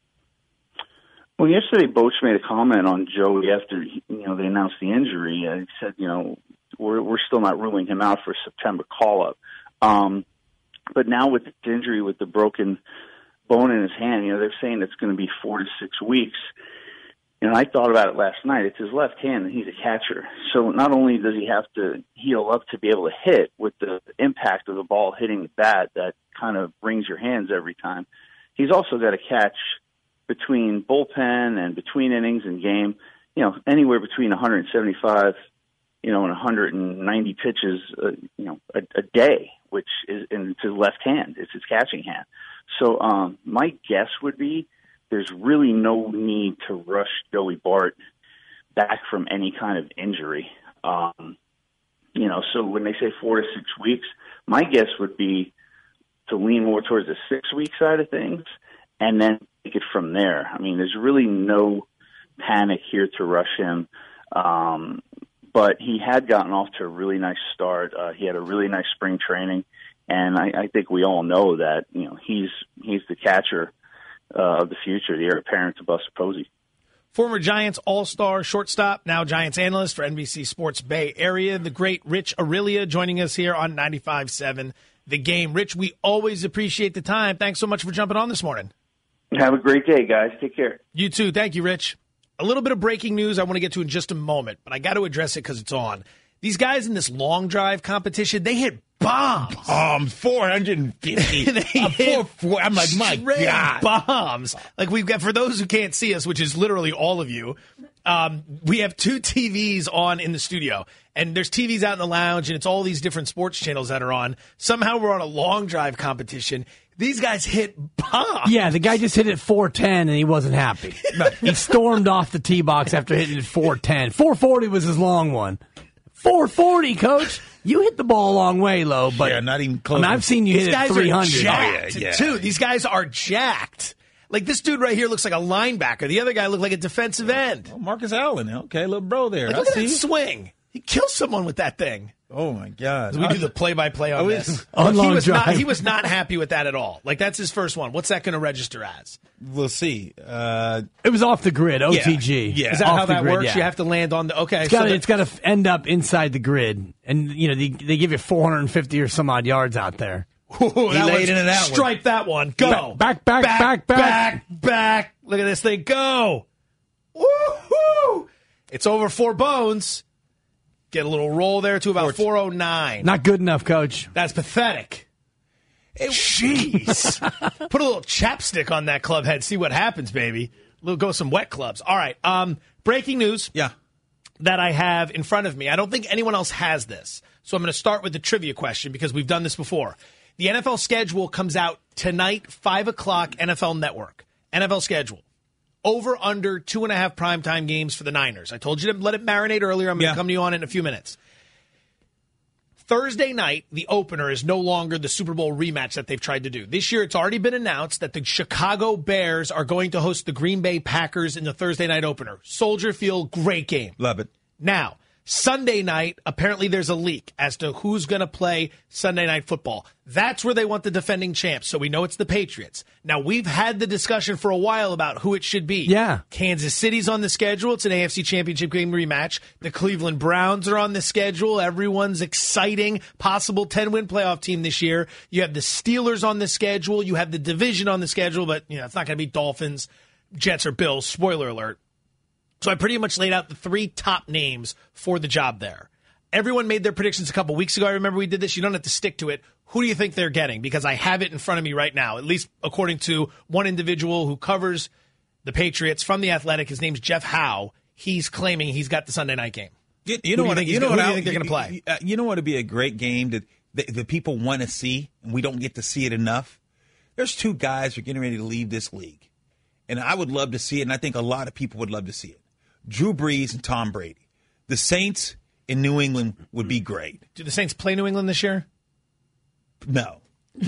[SPEAKER 13] Well, yesterday Boch made a comment on Joey after you know they announced the injury. He said, you know, we're we're still not ruling him out for September call-up. Um, but now with the injury, with the broken bone in his hand, you know, they're saying it's going to be four to six weeks. And I thought about it last night. It's his left hand, and he's a catcher. So not only does he have to heal up to be able to hit with the impact of the ball hitting the bat that kind of brings your hands every time, he's also got to catch between bullpen and between innings and game, you know, anywhere between one seventy-five, you know, and one hundred ninety pitches, uh, you know, a, a day, which is, and it's his left hand. It's his catching hand. So um, my guess would be there's really no need to rush Joey Bart back from any kind of injury. Um, you know, so when they say four to six weeks, my guess would be to lean more towards the six-week side of things and then take it from there. I mean, there's really no panic here to rush him. Um, but he had gotten off to a really nice start. Uh, he had a really nice spring training. And I, I think we all know that, you know, he's he's the catcher uh, of the future, the heir apparent to Buster Posey.
[SPEAKER 4] Former Giants All-Star shortstop, now Giants analyst for N B C Sports Bay Area, the great Rich Aurelia, joining us here on ninety-five point seven The Game. Rich, we always appreciate the time. Thanks so much for jumping on this morning.
[SPEAKER 13] Have a great day, guys. Take care.
[SPEAKER 4] You too. Thank you, Rich. A little bit of breaking news I want to get to in just a moment, but I got to address it because it's on. These guys in this long drive competition, they hit bombs.
[SPEAKER 8] Bombs, four hundred fifty.
[SPEAKER 4] they
[SPEAKER 8] uh,
[SPEAKER 4] hit
[SPEAKER 8] four, four, I'm like, my God.
[SPEAKER 4] bombs. Like we've got, for those who can't see us, which is literally all of you, um, we have two T Vs on in the studio. And there's T Vs out in the lounge, and it's all these different sports channels that are on. Somehow we're on a long drive competition. These guys hit bombs.
[SPEAKER 9] Yeah, the guy just hit it four ten, and he wasn't happy. He stormed off the tee box after hitting it four ten. four forty was his long one. four forty, Coach. You hit the ball a long way, low, but
[SPEAKER 8] yeah, not even close.
[SPEAKER 9] I mean, I've seen you
[SPEAKER 4] These
[SPEAKER 9] hit
[SPEAKER 4] guys
[SPEAKER 9] it three hundred.
[SPEAKER 4] are jacked,
[SPEAKER 8] oh, yeah, yeah.
[SPEAKER 4] too. These guys are jacked. Like, this dude right here looks like a linebacker. The other guy looked like a defensive end.
[SPEAKER 8] Oh, Marcus Allen. Okay, little bro there.
[SPEAKER 4] Like,
[SPEAKER 8] I
[SPEAKER 4] look at
[SPEAKER 8] see.
[SPEAKER 4] that swing. He kills someone with that thing.
[SPEAKER 8] Oh, my God.
[SPEAKER 4] We do the play-by-play on
[SPEAKER 8] Oh,
[SPEAKER 4] this.
[SPEAKER 9] on
[SPEAKER 4] he,
[SPEAKER 9] long
[SPEAKER 4] was not,
[SPEAKER 9] drive.
[SPEAKER 4] he was not happy with that at all. Like, that's his first one. What's that going to register as?
[SPEAKER 8] We'll see. Uh,
[SPEAKER 9] It was off the grid, O T G.
[SPEAKER 8] Yeah.
[SPEAKER 4] Is that
[SPEAKER 9] Off
[SPEAKER 4] how
[SPEAKER 9] the
[SPEAKER 4] that
[SPEAKER 9] grid,
[SPEAKER 4] works?
[SPEAKER 9] yeah.
[SPEAKER 4] You have to land on the... Okay.
[SPEAKER 9] It's got
[SPEAKER 4] so
[SPEAKER 9] to
[SPEAKER 4] the-
[SPEAKER 9] it's got to end up inside the grid, and you know they, they give you four hundred fifty or some odd yards out there.
[SPEAKER 4] Ooh,
[SPEAKER 8] He
[SPEAKER 4] that
[SPEAKER 8] laid
[SPEAKER 4] one's-
[SPEAKER 8] into that one.
[SPEAKER 4] Stripe that one. Go.
[SPEAKER 9] Back, back, back, back,
[SPEAKER 4] back, back. Look at this thing. Go. Woo-hoo. It's over four bones. Get a little roll there to about four oh nine.
[SPEAKER 9] Not good enough, Coach.
[SPEAKER 4] That's pathetic. Jeez. Put a little chapstick on that club head. See what happens, baby. We'll go some wet clubs. All right. Um, breaking news.
[SPEAKER 8] Yeah.
[SPEAKER 4] That I have in front of me. I don't think anyone else has this. So I'm going to start with the trivia question because we've done this before. The N F L schedule comes out tonight, five o'clock, N F L Network. N F L schedule. Over, under, two and a half primetime games for the Niners. I told you to let it marinate earlier. I'm going to
[SPEAKER 8] Yeah.
[SPEAKER 4] come to you on it in a few minutes. Thursday night, the opener is no longer the Super Bowl rematch that they've tried to do. This year, it's already been announced that the Chicago Bears are going to host the Green Bay Packers in the Thursday night opener. Soldier Field, great game.
[SPEAKER 8] Love it.
[SPEAKER 4] Now, Sunday night, apparently there's a leak as to who's going to play Sunday Night Football. That's where they want the defending champs, so we know it's the Patriots. Now, we've had the discussion for a while about who it should be.
[SPEAKER 9] Yeah.
[SPEAKER 4] Kansas City's on the schedule. It's an A F C Championship game rematch. The Cleveland Browns are on the schedule. Everyone's exciting. Possible ten-win playoff team this year. You have the Steelers on the schedule. You have the division on the schedule, but you know it's not going to be Dolphins, Jets, or Bills. Spoiler alert. So I pretty much laid out the three top names for the job there. Everyone made their predictions a couple weeks ago. I remember we did this. You don't have to stick to it. Who do you think they're getting? Because I have it in front of me right now, at least according to one individual who covers the Patriots from The Athletic. His name's Jeff Howe. He's claiming he's got the Sunday night game.
[SPEAKER 8] You, you
[SPEAKER 4] Who
[SPEAKER 8] know
[SPEAKER 4] do
[SPEAKER 8] what?
[SPEAKER 4] think
[SPEAKER 8] You
[SPEAKER 4] he's
[SPEAKER 8] know
[SPEAKER 4] gonna-
[SPEAKER 8] what?
[SPEAKER 4] who do you
[SPEAKER 8] I-
[SPEAKER 4] think they're going to play?
[SPEAKER 8] uh, You know what would be a great game that the, the people want to see, and we don't get to see it enough. There's two guys who are getting ready to leave this league, and I would love to see it, and I think a lot of people would love to see it. Drew Brees and Tom Brady. The Saints in New England would be great.
[SPEAKER 4] Do the Saints play New England this year?
[SPEAKER 8] No.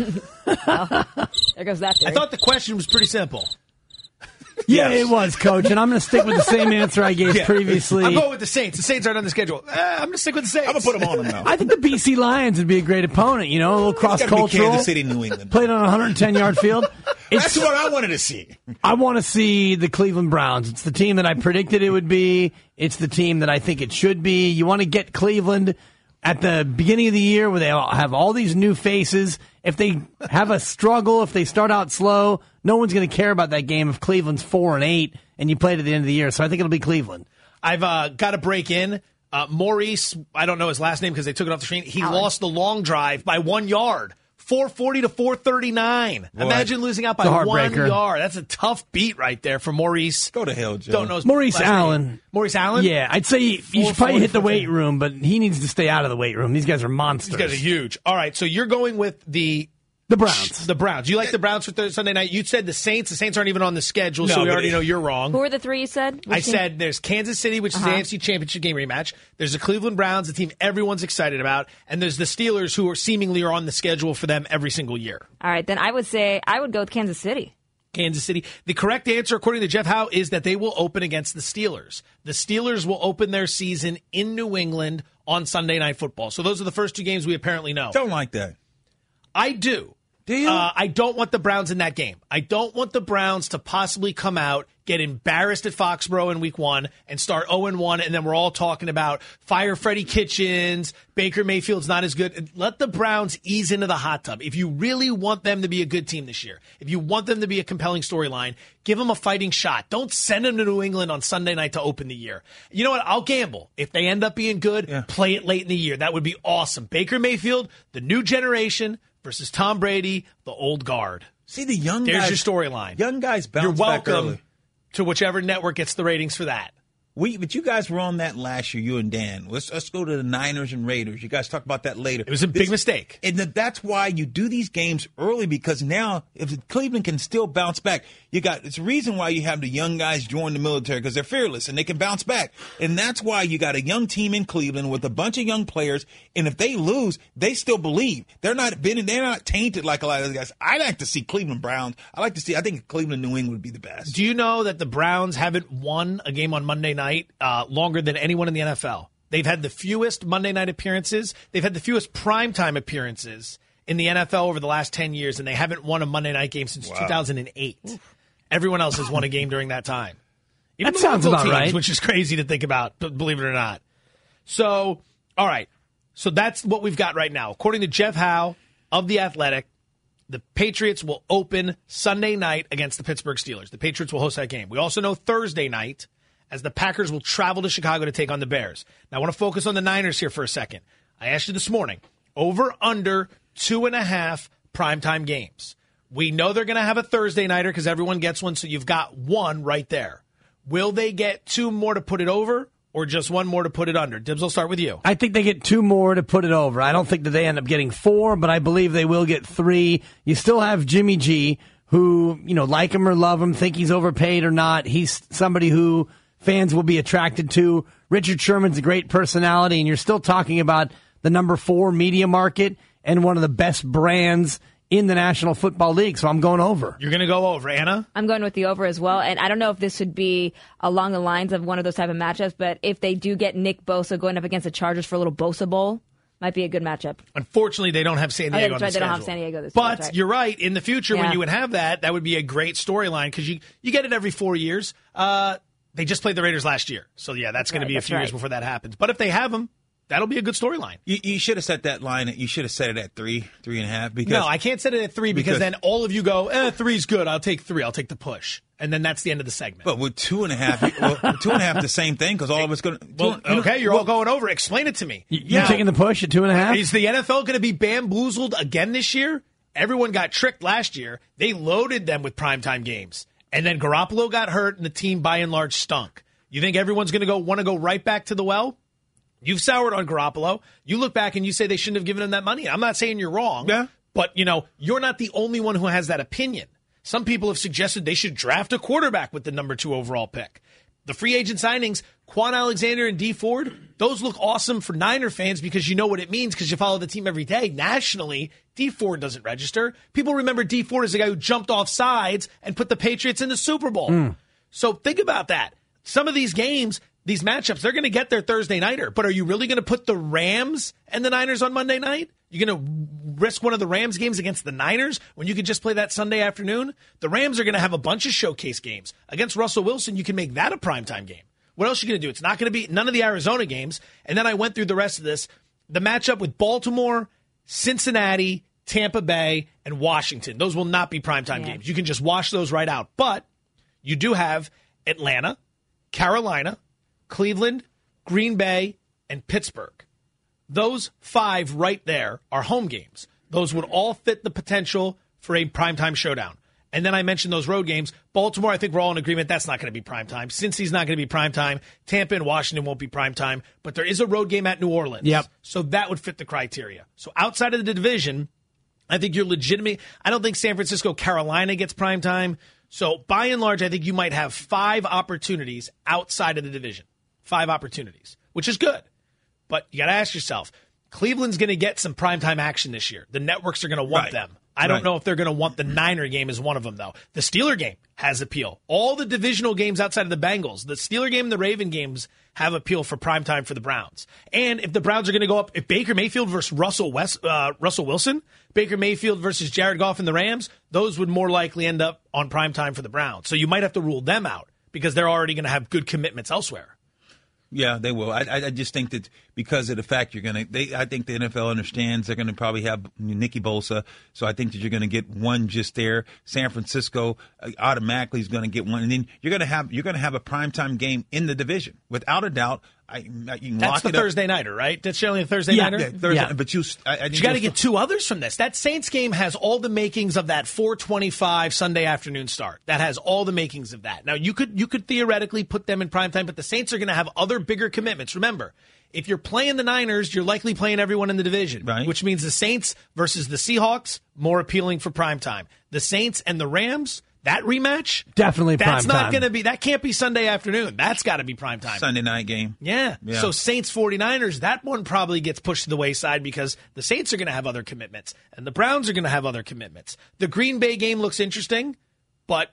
[SPEAKER 7] There goes that
[SPEAKER 4] I
[SPEAKER 7] theory.
[SPEAKER 4] thought the question was pretty simple.
[SPEAKER 9] Yeah, it was, Coach, and I'm going to stick with the same answer I gave
[SPEAKER 4] Yeah.
[SPEAKER 9] previously.
[SPEAKER 4] I'm going with the Saints. The Saints aren't on the schedule. Uh, I'm going to stick with the Saints.
[SPEAKER 8] I'm going to put them on them now.
[SPEAKER 9] I think the B C Lions would be a great opponent. You know, a little cross
[SPEAKER 8] It's gotta be
[SPEAKER 9] cultural.
[SPEAKER 8] Kansas City, New England.
[SPEAKER 9] Played on a one hundred ten yard field.
[SPEAKER 8] That's what I wanted to see.
[SPEAKER 9] I want to see the Cleveland Browns. It's the team that I predicted it would be. It's the team that I think it should be. You want to get Cleveland at the beginning of the year where they all have all these new faces. If they have a struggle, if they start out slow, no one's going to care about that game if Cleveland's four and eight and you play it at the end of the year. So I think it'll be Cleveland.
[SPEAKER 4] I've uh, got to break in. Uh, Maurice, I don't know his last name because they took it off the screen. He
[SPEAKER 7] Allen.
[SPEAKER 4] lost the long drive by one yard. four forty to four thirty-nine.
[SPEAKER 8] Boy.
[SPEAKER 4] Imagine losing out by
[SPEAKER 9] It's a
[SPEAKER 4] one
[SPEAKER 9] heartbreaker.
[SPEAKER 4] yard. That's a tough beat right there for Maurice.
[SPEAKER 8] Go to hell, Joe.
[SPEAKER 4] Don't know his
[SPEAKER 9] Maurice
[SPEAKER 4] last name.
[SPEAKER 9] Allen.
[SPEAKER 4] Maurice Allen?
[SPEAKER 9] Yeah, I'd say you
[SPEAKER 4] Four
[SPEAKER 9] should probably hit the
[SPEAKER 4] forty,
[SPEAKER 9] weight room, but he needs to stay out of the weight room. These guys are monsters.
[SPEAKER 4] These guys are huge. All right, so you're going with the
[SPEAKER 9] The Browns.
[SPEAKER 4] the Browns. You like the Browns for Thursday, Sunday night. You said the Saints. The Saints aren't even on the schedule,
[SPEAKER 8] No,
[SPEAKER 4] so we
[SPEAKER 8] but
[SPEAKER 4] already
[SPEAKER 8] it-
[SPEAKER 4] know you're wrong.
[SPEAKER 7] Who are the three you said? Which
[SPEAKER 4] I
[SPEAKER 7] team?
[SPEAKER 4] said there's Kansas City, which is the
[SPEAKER 7] Uh-huh.
[SPEAKER 4] A F C Championship game rematch. There's the Cleveland Browns, the team everyone's excited about, and there's the Steelers, who are seemingly are on the schedule for them every single year.
[SPEAKER 7] All right, then I would say I would go with Kansas City.
[SPEAKER 4] Kansas City. The correct answer, according to Jeff Howe, is that they will open against the Steelers. The Steelers will open their season in New England on Sunday Night Football. So those are the first two games we apparently know.
[SPEAKER 8] Don't like that.
[SPEAKER 4] I do.
[SPEAKER 8] Do you?
[SPEAKER 4] Uh, I don't want the Browns in that game. I don't want the Browns to possibly come out, get embarrassed at Foxborough in week one, and start oh and one, and then we're all talking about fire Freddie Kitchens, Baker Mayfield's not as good. Let the Browns ease into the hot tub. If you really want them to be a good team this year, if you want them to be a compelling storyline, give them a fighting shot. Don't send them to New England on Sunday night to open the year. You know what? I'll gamble. If they end up being good, yeah. play it late in the year. That would be awesome. Baker Mayfield, the new generation, versus Tom Brady, the old guard.
[SPEAKER 8] See the young
[SPEAKER 4] There's
[SPEAKER 8] guys.
[SPEAKER 4] There's your storyline.
[SPEAKER 8] Young guys bounce
[SPEAKER 4] You're welcome
[SPEAKER 8] back early.
[SPEAKER 4] To whichever network gets the ratings for that.
[SPEAKER 8] We, but you guys were on that last year, you and Dan. Let's let's go to the Niners and Raiders. You guys talk about that later.
[SPEAKER 4] It was a big
[SPEAKER 8] this,
[SPEAKER 4] mistake.
[SPEAKER 8] And that's why you do these games early, because now if Cleveland can still bounce back, you got it's a reason why you have the young guys join the military, because they're fearless and they can bounce back. And that's why you got a young team in Cleveland with a bunch of young players. And if they lose, they still believe. They're not been they're not tainted like a lot of other guys. I like to see Cleveland Browns. I like to see I think Cleveland New England would be the best.
[SPEAKER 4] Do you know that the Browns haven't won a game on Monday night uh, longer than anyone in the N F L? They've had the fewest Monday night appearances. They've had the fewest primetime appearances in the N F L over the last ten years, and they haven't won a Monday night game since wow. two thousand eight. Oof. Everyone else has won a game during that time. Even
[SPEAKER 9] that sounds about
[SPEAKER 4] teams,
[SPEAKER 9] right.
[SPEAKER 4] Which is crazy to think about, believe it or not. So, all right. So that's what we've got right now. According to Jeff Howe of The Athletic, the Patriots will open Sunday night against the Pittsburgh Steelers. The Patriots will host that game. We also know Thursday night, as the Packers will travel to Chicago to take on the Bears. Now, I want to focus on the Niners here for a second. I asked you this morning, over under two and a half primetime games. We know they're going to have a Thursday nighter because everyone gets one, so you've got one right there. Will they get two more to put it over, or just one more to put it under? Dibs, will start with you.
[SPEAKER 9] I think they get two more to put it over. I don't think that they end up getting four, but I believe they will get three. You still have Jimmy G, who, you know, like him or love him, think he's overpaid or not. He's somebody who fans will be attracted to. Richard Sherman's a great personality, and you're still talking about the number four media market and one of the best brands in the National Football League, so I'm going over.
[SPEAKER 4] You're going to go over, Anna?
[SPEAKER 7] I'm going with the over as well, and I don't know if this would be along the lines of one of those type of matchups, but if they do get Nick Bosa going up against the Chargers for a little Bosa Bowl, might be a good matchup.
[SPEAKER 4] Unfortunately, they don't have San Diego
[SPEAKER 7] oh, yeah,
[SPEAKER 4] on
[SPEAKER 7] right,
[SPEAKER 4] the
[SPEAKER 7] they
[SPEAKER 4] schedule.
[SPEAKER 7] don't have San Diego this year.
[SPEAKER 4] But
[SPEAKER 7] right.
[SPEAKER 4] you're right. In the future,
[SPEAKER 7] yeah.
[SPEAKER 4] when you would have that, that would be a great storyline because you, you get it every four years. Uh, they just played the Raiders last year. So, yeah, that's, that's going right, to be a few right. years before that happens. But if they have them, that'll be a good storyline.
[SPEAKER 8] You, you should have set that line. You should have set it at three, three and a half. Because
[SPEAKER 4] no, I can't set it at three because, because then all of you go, eh, three's good. I'll take three. I'll take the push. And then that's the end of the segment.
[SPEAKER 8] But with two and a half, well, two and a half, the same thing because all of us going to.
[SPEAKER 4] Well, okay, you're well, all going over. Explain it to me.
[SPEAKER 9] You, you're now, taking the push at two and a half?
[SPEAKER 4] Is the N F L going to be bamboozled again this year? Everyone got tricked last year. They loaded them with primetime games. And then Garoppolo got hurt and the team by and large stunk. You think everyone's going to go want to go right back to the well? You've soured on Garoppolo. You look back and you say they shouldn't have given him that money. I'm not saying you're wrong.
[SPEAKER 8] Yeah.
[SPEAKER 4] But, you know, you're not the only one who has that opinion. Some people have suggested they should draft a quarterback with the number two overall pick. The free agent signings, Quan Alexander and Dee Ford, those look awesome for Niner fans because you know what it means because you follow the team every day. Nationally, Dee Ford doesn't register. People remember Dee Ford as the guy who jumped off sides and put the Patriots in the Super Bowl. Mm. So think about that. Some of these games, these matchups, they're going to get their Thursday nighter. But are you really going to put the Rams and the Niners on Monday night? You're going to risk one of the Rams games against the Niners when you could just play that Sunday afternoon? The Rams are going to have a bunch of showcase games. Against Russell Wilson, you can make that a primetime game. What else are you going to do? It's not going to be none of the Arizona games. And then I went through the rest of this. The matchup with Baltimore, Cincinnati, Tampa Bay, and Washington. Those will not be primetime yeah. games. You can just wash those right out. But you do have Atlanta, Carolina, Cleveland, Green Bay, and Pittsburgh. Those five right there are home games. Those would all fit the potential for a primetime showdown. And then I mentioned those road games. Baltimore, I think we're all in agreement that's not going to be primetime. Cincy's not going to be primetime. Tampa and Washington won't be primetime. But there is a road game at New Orleans.
[SPEAKER 9] Yep.
[SPEAKER 4] So that would fit the criteria. So outside of the division, I think you're legitimate. I don't think San Francisco, Carolina gets primetime. So by and large, I think you might have five opportunities outside of the division. Five opportunities, which is good. But you got to ask yourself, Cleveland's going to get some primetime action this year. The networks are going to want
[SPEAKER 8] right.
[SPEAKER 4] them. I don't
[SPEAKER 8] Right.
[SPEAKER 4] know if they're going to want the Niner game as one of them, though. The Steeler game has appeal. All the divisional games outside of the Bengals, the Steeler game and the Raven games have appeal for primetime for the Browns. And if the Browns are going to go up, if Baker Mayfield versus Russell West, uh, Russell Wilson, Baker Mayfield versus Jared Goff and the Rams, those would more likely end up on primetime for the Browns. So you might have to rule them out because they're already going to have good commitments elsewhere.
[SPEAKER 8] Yeah, they will. I, I just think that because of the fact you're going to, they, I think the N F L understands they're going to probably have Nicky Bosa. So I think that you're going to get one just there. San Francisco uh, automatically is going to get one, and then you're going to have you're going to have a primetime game in the division without a doubt. I, you can
[SPEAKER 4] That's
[SPEAKER 8] lock
[SPEAKER 4] the
[SPEAKER 8] it up.
[SPEAKER 4] Thursday nighter, right? That's generally a Thursday
[SPEAKER 8] Yeah,
[SPEAKER 4] nighter.
[SPEAKER 8] yeah, Thursday,
[SPEAKER 4] Yeah.
[SPEAKER 8] But you, I, I think
[SPEAKER 4] you got to
[SPEAKER 8] you'll
[SPEAKER 4] get two others from this. That Saints game has all the makings of that four twenty-five Sunday afternoon start. That has all the makings of that. Now you could you could theoretically put them in primetime, but the Saints are going to have other bigger commitments. Remember, if you're playing the Niners, you're likely playing everyone in the division,
[SPEAKER 8] Right.
[SPEAKER 4] which means the Saints versus the Seahawks more appealing for primetime. The Saints and the Rams. That rematch?
[SPEAKER 9] Definitely
[SPEAKER 4] That's
[SPEAKER 9] primetime.
[SPEAKER 4] not going to be, that can't be Sunday afternoon. That's got to be primetime.
[SPEAKER 8] Sunday night game.
[SPEAKER 4] Yeah.
[SPEAKER 8] Yeah.
[SPEAKER 4] So Saints forty-niners, that one probably gets pushed to the wayside because the Saints are going to have other commitments and the Browns are going to have other commitments. The Green Bay game looks interesting, but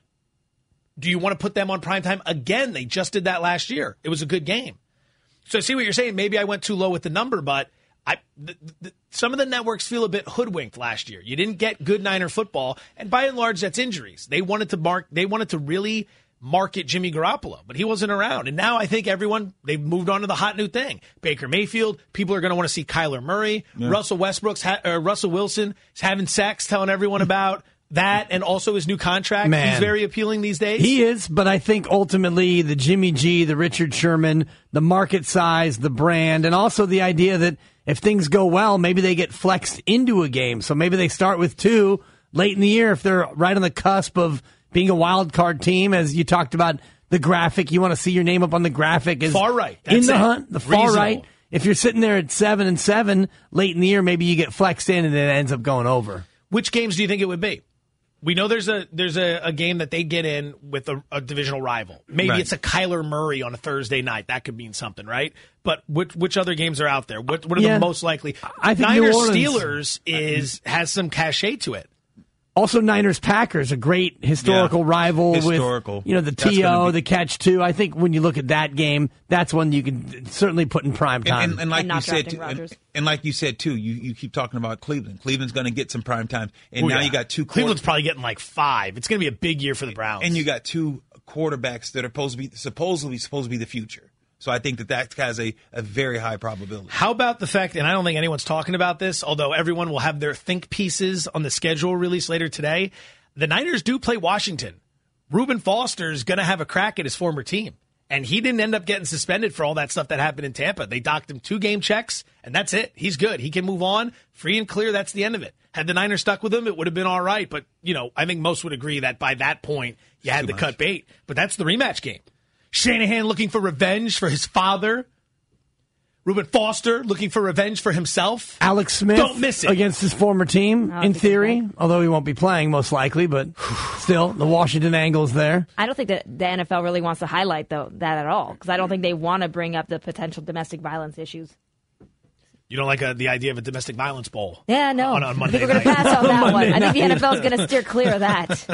[SPEAKER 4] do you want to put them on primetime again? They just did that last year. It was a good game. So I see what you're saying. Maybe I went too low with the number, but I, th- th- some of the networks feel a bit hoodwinked last year. You didn't get good Niner football, and by and large, that's injuries. They wanted to mark. They wanted to really market Jimmy Garoppolo, but he wasn't around. And now I think everyone they've moved on to the hot new thing. Baker Mayfield. People are going to want to see Kyler Murray.
[SPEAKER 8] Yeah.
[SPEAKER 4] Russell Westbrook's ha- uh, Russell Wilson is having sex, telling everyone about that, and also his new contract.
[SPEAKER 9] Man.
[SPEAKER 4] He's very appealing these days.
[SPEAKER 9] He is, but I think ultimately the Jimmy G, the Richard Sherman, the market size, the brand, and also the idea that if things go well, maybe they get flexed into a game. So maybe they start with two late in the year if they're right on the cusp of being a wild card team. As you talked about the graphic, you want to see your name up on the graphic. Is
[SPEAKER 4] Far right.
[SPEAKER 9] in
[SPEAKER 4] That's
[SPEAKER 9] the
[SPEAKER 4] it.
[SPEAKER 9] hunt, the far
[SPEAKER 4] Reasonable.
[SPEAKER 9] right. If you're sitting there at seven and seven late in the year, maybe you get flexed in and it ends up going over.
[SPEAKER 4] Which games do you think it would be? We know there's a there's a, a game that they get in with a, a divisional rival. Maybe
[SPEAKER 8] Right.
[SPEAKER 4] it's a Kyler Murray on a Thursday night. That could mean something, right? But which which other games are out there? What what are
[SPEAKER 9] Yeah.
[SPEAKER 4] the most likely?
[SPEAKER 9] I think
[SPEAKER 4] Niners
[SPEAKER 9] New Orleans-
[SPEAKER 4] Steelers is has some cachet to it.
[SPEAKER 9] Also, Niners Packers, a great historical
[SPEAKER 8] Yeah.
[SPEAKER 9] rival
[SPEAKER 8] Historical.
[SPEAKER 9] with you know the
[SPEAKER 8] That's
[SPEAKER 9] T O,
[SPEAKER 8] gonna be-
[SPEAKER 9] the catch two. I think when you look at that game, that's one you can certainly put in prime time.
[SPEAKER 8] And, and, and like
[SPEAKER 7] And
[SPEAKER 8] you
[SPEAKER 7] not
[SPEAKER 8] said,
[SPEAKER 7] drafting
[SPEAKER 8] too, and,
[SPEAKER 7] Rodgers.
[SPEAKER 8] and like you said too, you, you keep talking about Cleveland. Cleveland's going to get some prime time, and
[SPEAKER 4] Oh,
[SPEAKER 8] now
[SPEAKER 4] yeah.
[SPEAKER 8] you got two.
[SPEAKER 4] Cleveland's
[SPEAKER 8] quarter-
[SPEAKER 4] probably getting like five. It's going to be a big year for the Browns.
[SPEAKER 8] and you got two quarterbacks that are supposed to be supposedly supposed to be the future. So I think that that has a, a very high probability.
[SPEAKER 4] How about the fact, and I don't think anyone's talking about this, although everyone will have their think pieces on the schedule released later today. The Niners do play Washington. Reuben Foster's going to have a crack at his former team. And he didn't end up getting suspended for all that stuff that happened in Tampa. They docked him two game checks, and that's it. He's good. He can move on. Free and clear, that's the end of it. Had the Niners stuck with him, it would have been all right. But, you know, I think most would agree that by that point, you had
[SPEAKER 8] Too
[SPEAKER 4] to
[SPEAKER 8] much.
[SPEAKER 4] cut bait. But that's the rematch game. Shanahan looking for revenge for his father. Reuben Foster looking for revenge for himself.
[SPEAKER 9] Alex Smith
[SPEAKER 4] Don't miss it.
[SPEAKER 9] against his former team,
[SPEAKER 7] I don't
[SPEAKER 9] in
[SPEAKER 7] think
[SPEAKER 9] theory,
[SPEAKER 7] he's
[SPEAKER 9] although he won't be playing most likely, but still, the Washington angle's there.
[SPEAKER 7] I don't think that the N F L really wants to highlight though that at all because I don't think they want to bring up the potential domestic violence issues.
[SPEAKER 4] You don't like a, the idea of a domestic violence bowl?
[SPEAKER 7] Yeah, no.
[SPEAKER 4] On, on
[SPEAKER 7] I
[SPEAKER 4] Monday
[SPEAKER 7] think we're going to
[SPEAKER 4] night.
[SPEAKER 7] pass on that one.
[SPEAKER 9] Monday
[SPEAKER 7] I think the
[SPEAKER 9] night.
[SPEAKER 7] N F L is going to steer clear of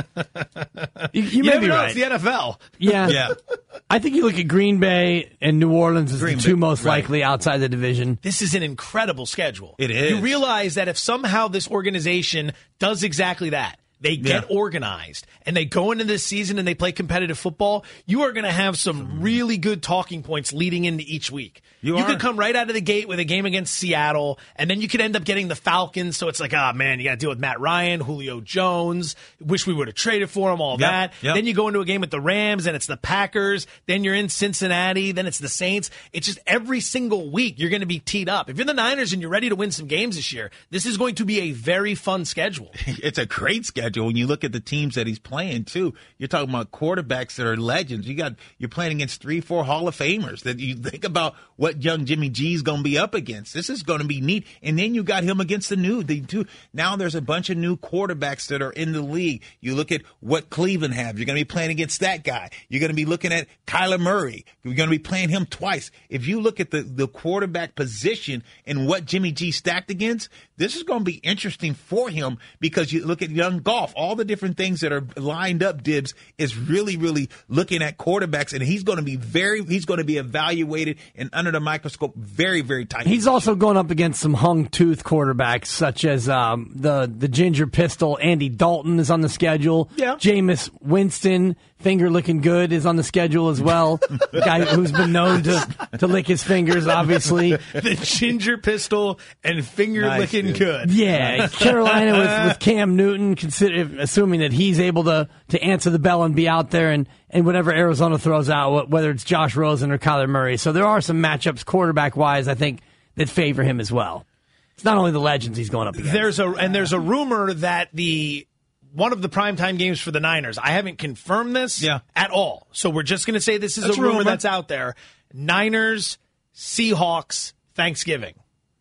[SPEAKER 7] that.
[SPEAKER 9] You, you
[SPEAKER 4] You
[SPEAKER 9] may
[SPEAKER 4] never
[SPEAKER 9] be
[SPEAKER 4] know.
[SPEAKER 9] right.
[SPEAKER 4] It's the N F L.
[SPEAKER 9] Yeah.
[SPEAKER 8] Yeah.
[SPEAKER 9] I think you look at Green Bay and New Orleans as
[SPEAKER 8] Green
[SPEAKER 9] the two
[SPEAKER 8] Bay,
[SPEAKER 9] most
[SPEAKER 8] right.
[SPEAKER 9] likely outside the division.
[SPEAKER 4] This is an incredible schedule.
[SPEAKER 8] It is.
[SPEAKER 4] You realize that if somehow this organization does exactly that, they get
[SPEAKER 8] Yeah.
[SPEAKER 4] organized and they go into this season and they play competitive football, you are going to have some really good talking points leading into each week.
[SPEAKER 8] You
[SPEAKER 4] You
[SPEAKER 8] are.
[SPEAKER 4] could come right out of the gate with a game against Seattle, and then you could end up getting the Falcons. So it's like, ah, man, you got to deal with Matt Ryan, Julio Jones. Wish we would have traded for him, all
[SPEAKER 8] Yep,
[SPEAKER 4] that.
[SPEAKER 8] yep.
[SPEAKER 4] Then you go into a game with the Rams, and it's the Packers. Then you're in Cincinnati. Then it's the Saints. It's just every single week you're going to be teed up. If you're the Niners and you're ready to win some games this year, this is going to be a very fun schedule.
[SPEAKER 8] It's a great schedule when you look at the teams that he's playing too. You're talking about quarterbacks that are legends. You got you're playing against three, four Hall of Famers. That you think about what young Jimmy G's going to be up against. This is going to be neat. And then you got him against the new. The two now there's a bunch of new quarterbacks that are in the league. You look at what Cleveland have. You're going to be playing against that guy. You're going to be looking at Kyler Murray. You're going to be playing him twice. If you look at the the quarterback position and what Jimmy G stacked against, this is going to be interesting for him because you look at young golf, all the different things that are lined up. Dibs is really, really looking at quarterbacks, and he's going to be very, he's going to be evaluated and under the microscope very, very tight.
[SPEAKER 9] He's also going up against some hung tooth quarterbacks, such as um, the the ginger pistol Andy Dalton is on the schedule.
[SPEAKER 8] Yeah.
[SPEAKER 9] Jameis Winston, finger looking good, is on the schedule as well. The guy who's been known to, to lick his fingers, obviously.
[SPEAKER 4] The ginger pistol and finger
[SPEAKER 8] Nice,
[SPEAKER 4] licking
[SPEAKER 8] dude.
[SPEAKER 4] good.
[SPEAKER 9] Yeah, Carolina with, with Cam Newton, consider, assuming that he's able to, to answer the bell and be out there and, and whatever Arizona throws out, whether it's Josh Rosen or Kyler Murray. So there are some matchups quarterback-wise, I think, that favor him as well. It's not only the legends he's going up against.
[SPEAKER 4] There's a and there's a rumor that the one of the primetime games for the Niners, I haven't confirmed this
[SPEAKER 8] Yeah.
[SPEAKER 4] at all. So we're just going to say this is
[SPEAKER 8] That's
[SPEAKER 4] a rumor,
[SPEAKER 8] rumor.
[SPEAKER 4] that's out there. Niners, Seahawks, Thanksgiving.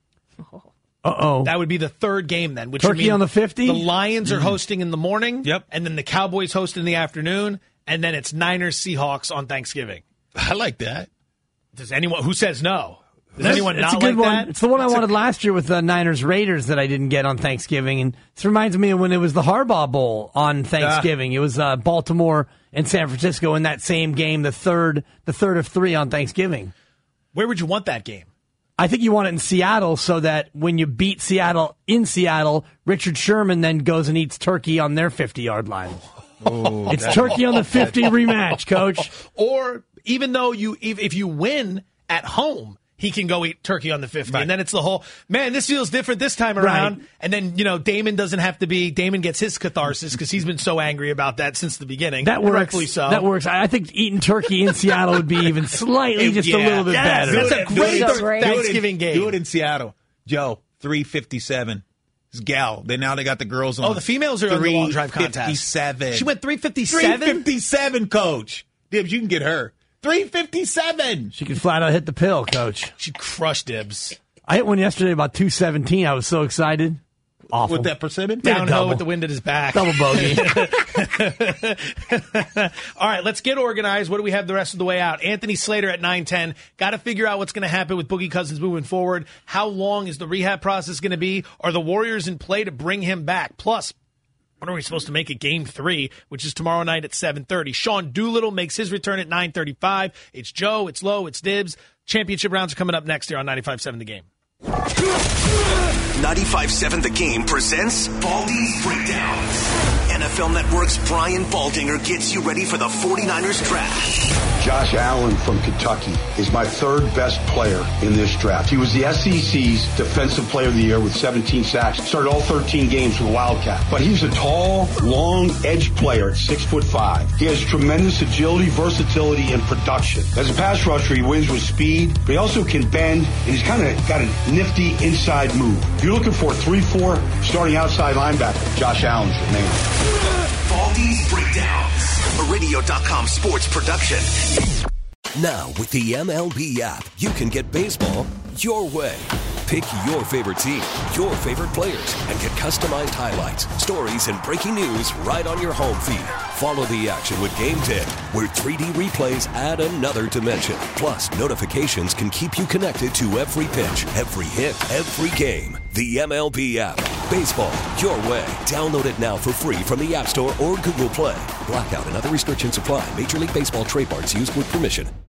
[SPEAKER 9] Uh-oh.
[SPEAKER 4] That would be the third game then. Which
[SPEAKER 9] Turkey
[SPEAKER 4] would mean
[SPEAKER 9] on the fifty?
[SPEAKER 4] The Lions are hosting in the morning.
[SPEAKER 8] Yep.
[SPEAKER 4] And then the Cowboys host in the afternoon. And then it's Niners, Seahawks on Thanksgiving.
[SPEAKER 8] I like that.
[SPEAKER 4] Does anyone, who says no? Does
[SPEAKER 9] That's-
[SPEAKER 4] anyone
[SPEAKER 9] it's
[SPEAKER 4] not
[SPEAKER 9] a good
[SPEAKER 4] like
[SPEAKER 9] one.
[SPEAKER 4] that?
[SPEAKER 9] It's the one I
[SPEAKER 4] It's a-
[SPEAKER 9] wanted last year with the Niners Raiders that I didn't get on Thanksgiving, and this reminds me of when it was the Harbaugh Bowl on Thanksgiving. It was uh, Baltimore and San Francisco in that same game, the third, the third of three on Thanksgiving.
[SPEAKER 4] Where would you want that game?
[SPEAKER 9] I think you want it in Seattle so that when you beat Seattle in Seattle, Richard Sherman then goes and eats turkey on their fifty-yard line.
[SPEAKER 8] Oh,
[SPEAKER 9] It's turkey on the fifty rematch, Coach.
[SPEAKER 4] Or even though you, if, if you win at home, he can go eat turkey on the fifty.
[SPEAKER 8] Right.
[SPEAKER 4] And then it's the whole, man, this feels different this time around.
[SPEAKER 9] Right.
[SPEAKER 4] And then, you know, Damon doesn't have to be, Damon gets his catharsis because he's been so angry about that since the beginning.
[SPEAKER 9] That
[SPEAKER 4] And
[SPEAKER 9] works.
[SPEAKER 4] rightfully so.
[SPEAKER 9] That works. I I think eating turkey in Seattle would be even slightly just a
[SPEAKER 4] Yeah.
[SPEAKER 9] little bit
[SPEAKER 4] Yes,
[SPEAKER 9] better.
[SPEAKER 4] that's a
[SPEAKER 8] Do it-
[SPEAKER 4] great
[SPEAKER 8] do it in-
[SPEAKER 7] great.
[SPEAKER 8] do it in-
[SPEAKER 4] Thanksgiving game.
[SPEAKER 8] Do it in Seattle. Joe, three fifty-seven. It's gal. They now they got the girls on.
[SPEAKER 4] Oh, the females are on the long drive contest.
[SPEAKER 8] three fifty-seven.
[SPEAKER 4] She went three fifty-seven?
[SPEAKER 8] three fifty-seven, Coach. Dibs, you can get her. three fifty-seven.
[SPEAKER 9] She could flat out hit the pill, Coach.
[SPEAKER 4] She crushed Dibs.
[SPEAKER 9] I hit one yesterday about two seventeen. I was so excited. Awful.
[SPEAKER 8] With that persimmon?
[SPEAKER 4] Downhill
[SPEAKER 9] double.
[SPEAKER 4] with the wind at his back.
[SPEAKER 9] Double bogey.
[SPEAKER 4] All right, let's get organized. What do we have the rest of the way out? Anthony Slater at nine ten. Got to figure out what's going to happen with Boogie Cousins moving forward. How long is the rehab process going to be? Are the Warriors in play to bring him back? Plus, when are we supposed to make it game three, which is tomorrow night at seven thirty? Sean Doolittle makes his return at nine thirty-five. It's Joe, it's Lowe, it's Dibs. Championship rounds are coming up next year on ninety-five seven The Game.
[SPEAKER 14] ninety-five seven The Game presents Baldy's Breakdowns. N F L Network's Brian Baldinger gets you ready for the forty-niners draft.
[SPEAKER 6] Josh Allen from Kentucky is my third best player in this draft. He was the S E C's Defensive Player of the Year with seventeen sacks. Started all thirteen games with the Wildcat. But he's a tall, long edge player at six foot five. He has tremendous agility, versatility, and production. As a pass rusher, he wins with speed, but he also can bend, and he's kind of got a nifty inside move. If you're looking for a three four starting outside linebacker, Josh Allen's your man.
[SPEAKER 14] Baldy's Breakdowns, a radio dot com sports production.
[SPEAKER 15] Now, with the M L B app, you can get baseball your way. Pick your favorite team, your favorite players, and get customized highlights, stories, and breaking news right on your home feed. Follow the action with Game ten, where three D replays add another dimension. Plus, notifications can keep you connected to every pitch, every hit, every game. The M L B app. Baseball your way. Download it now for free from the App Store or Google Play. Blackout and other restrictions apply. Major League Baseball trademarks used with permission.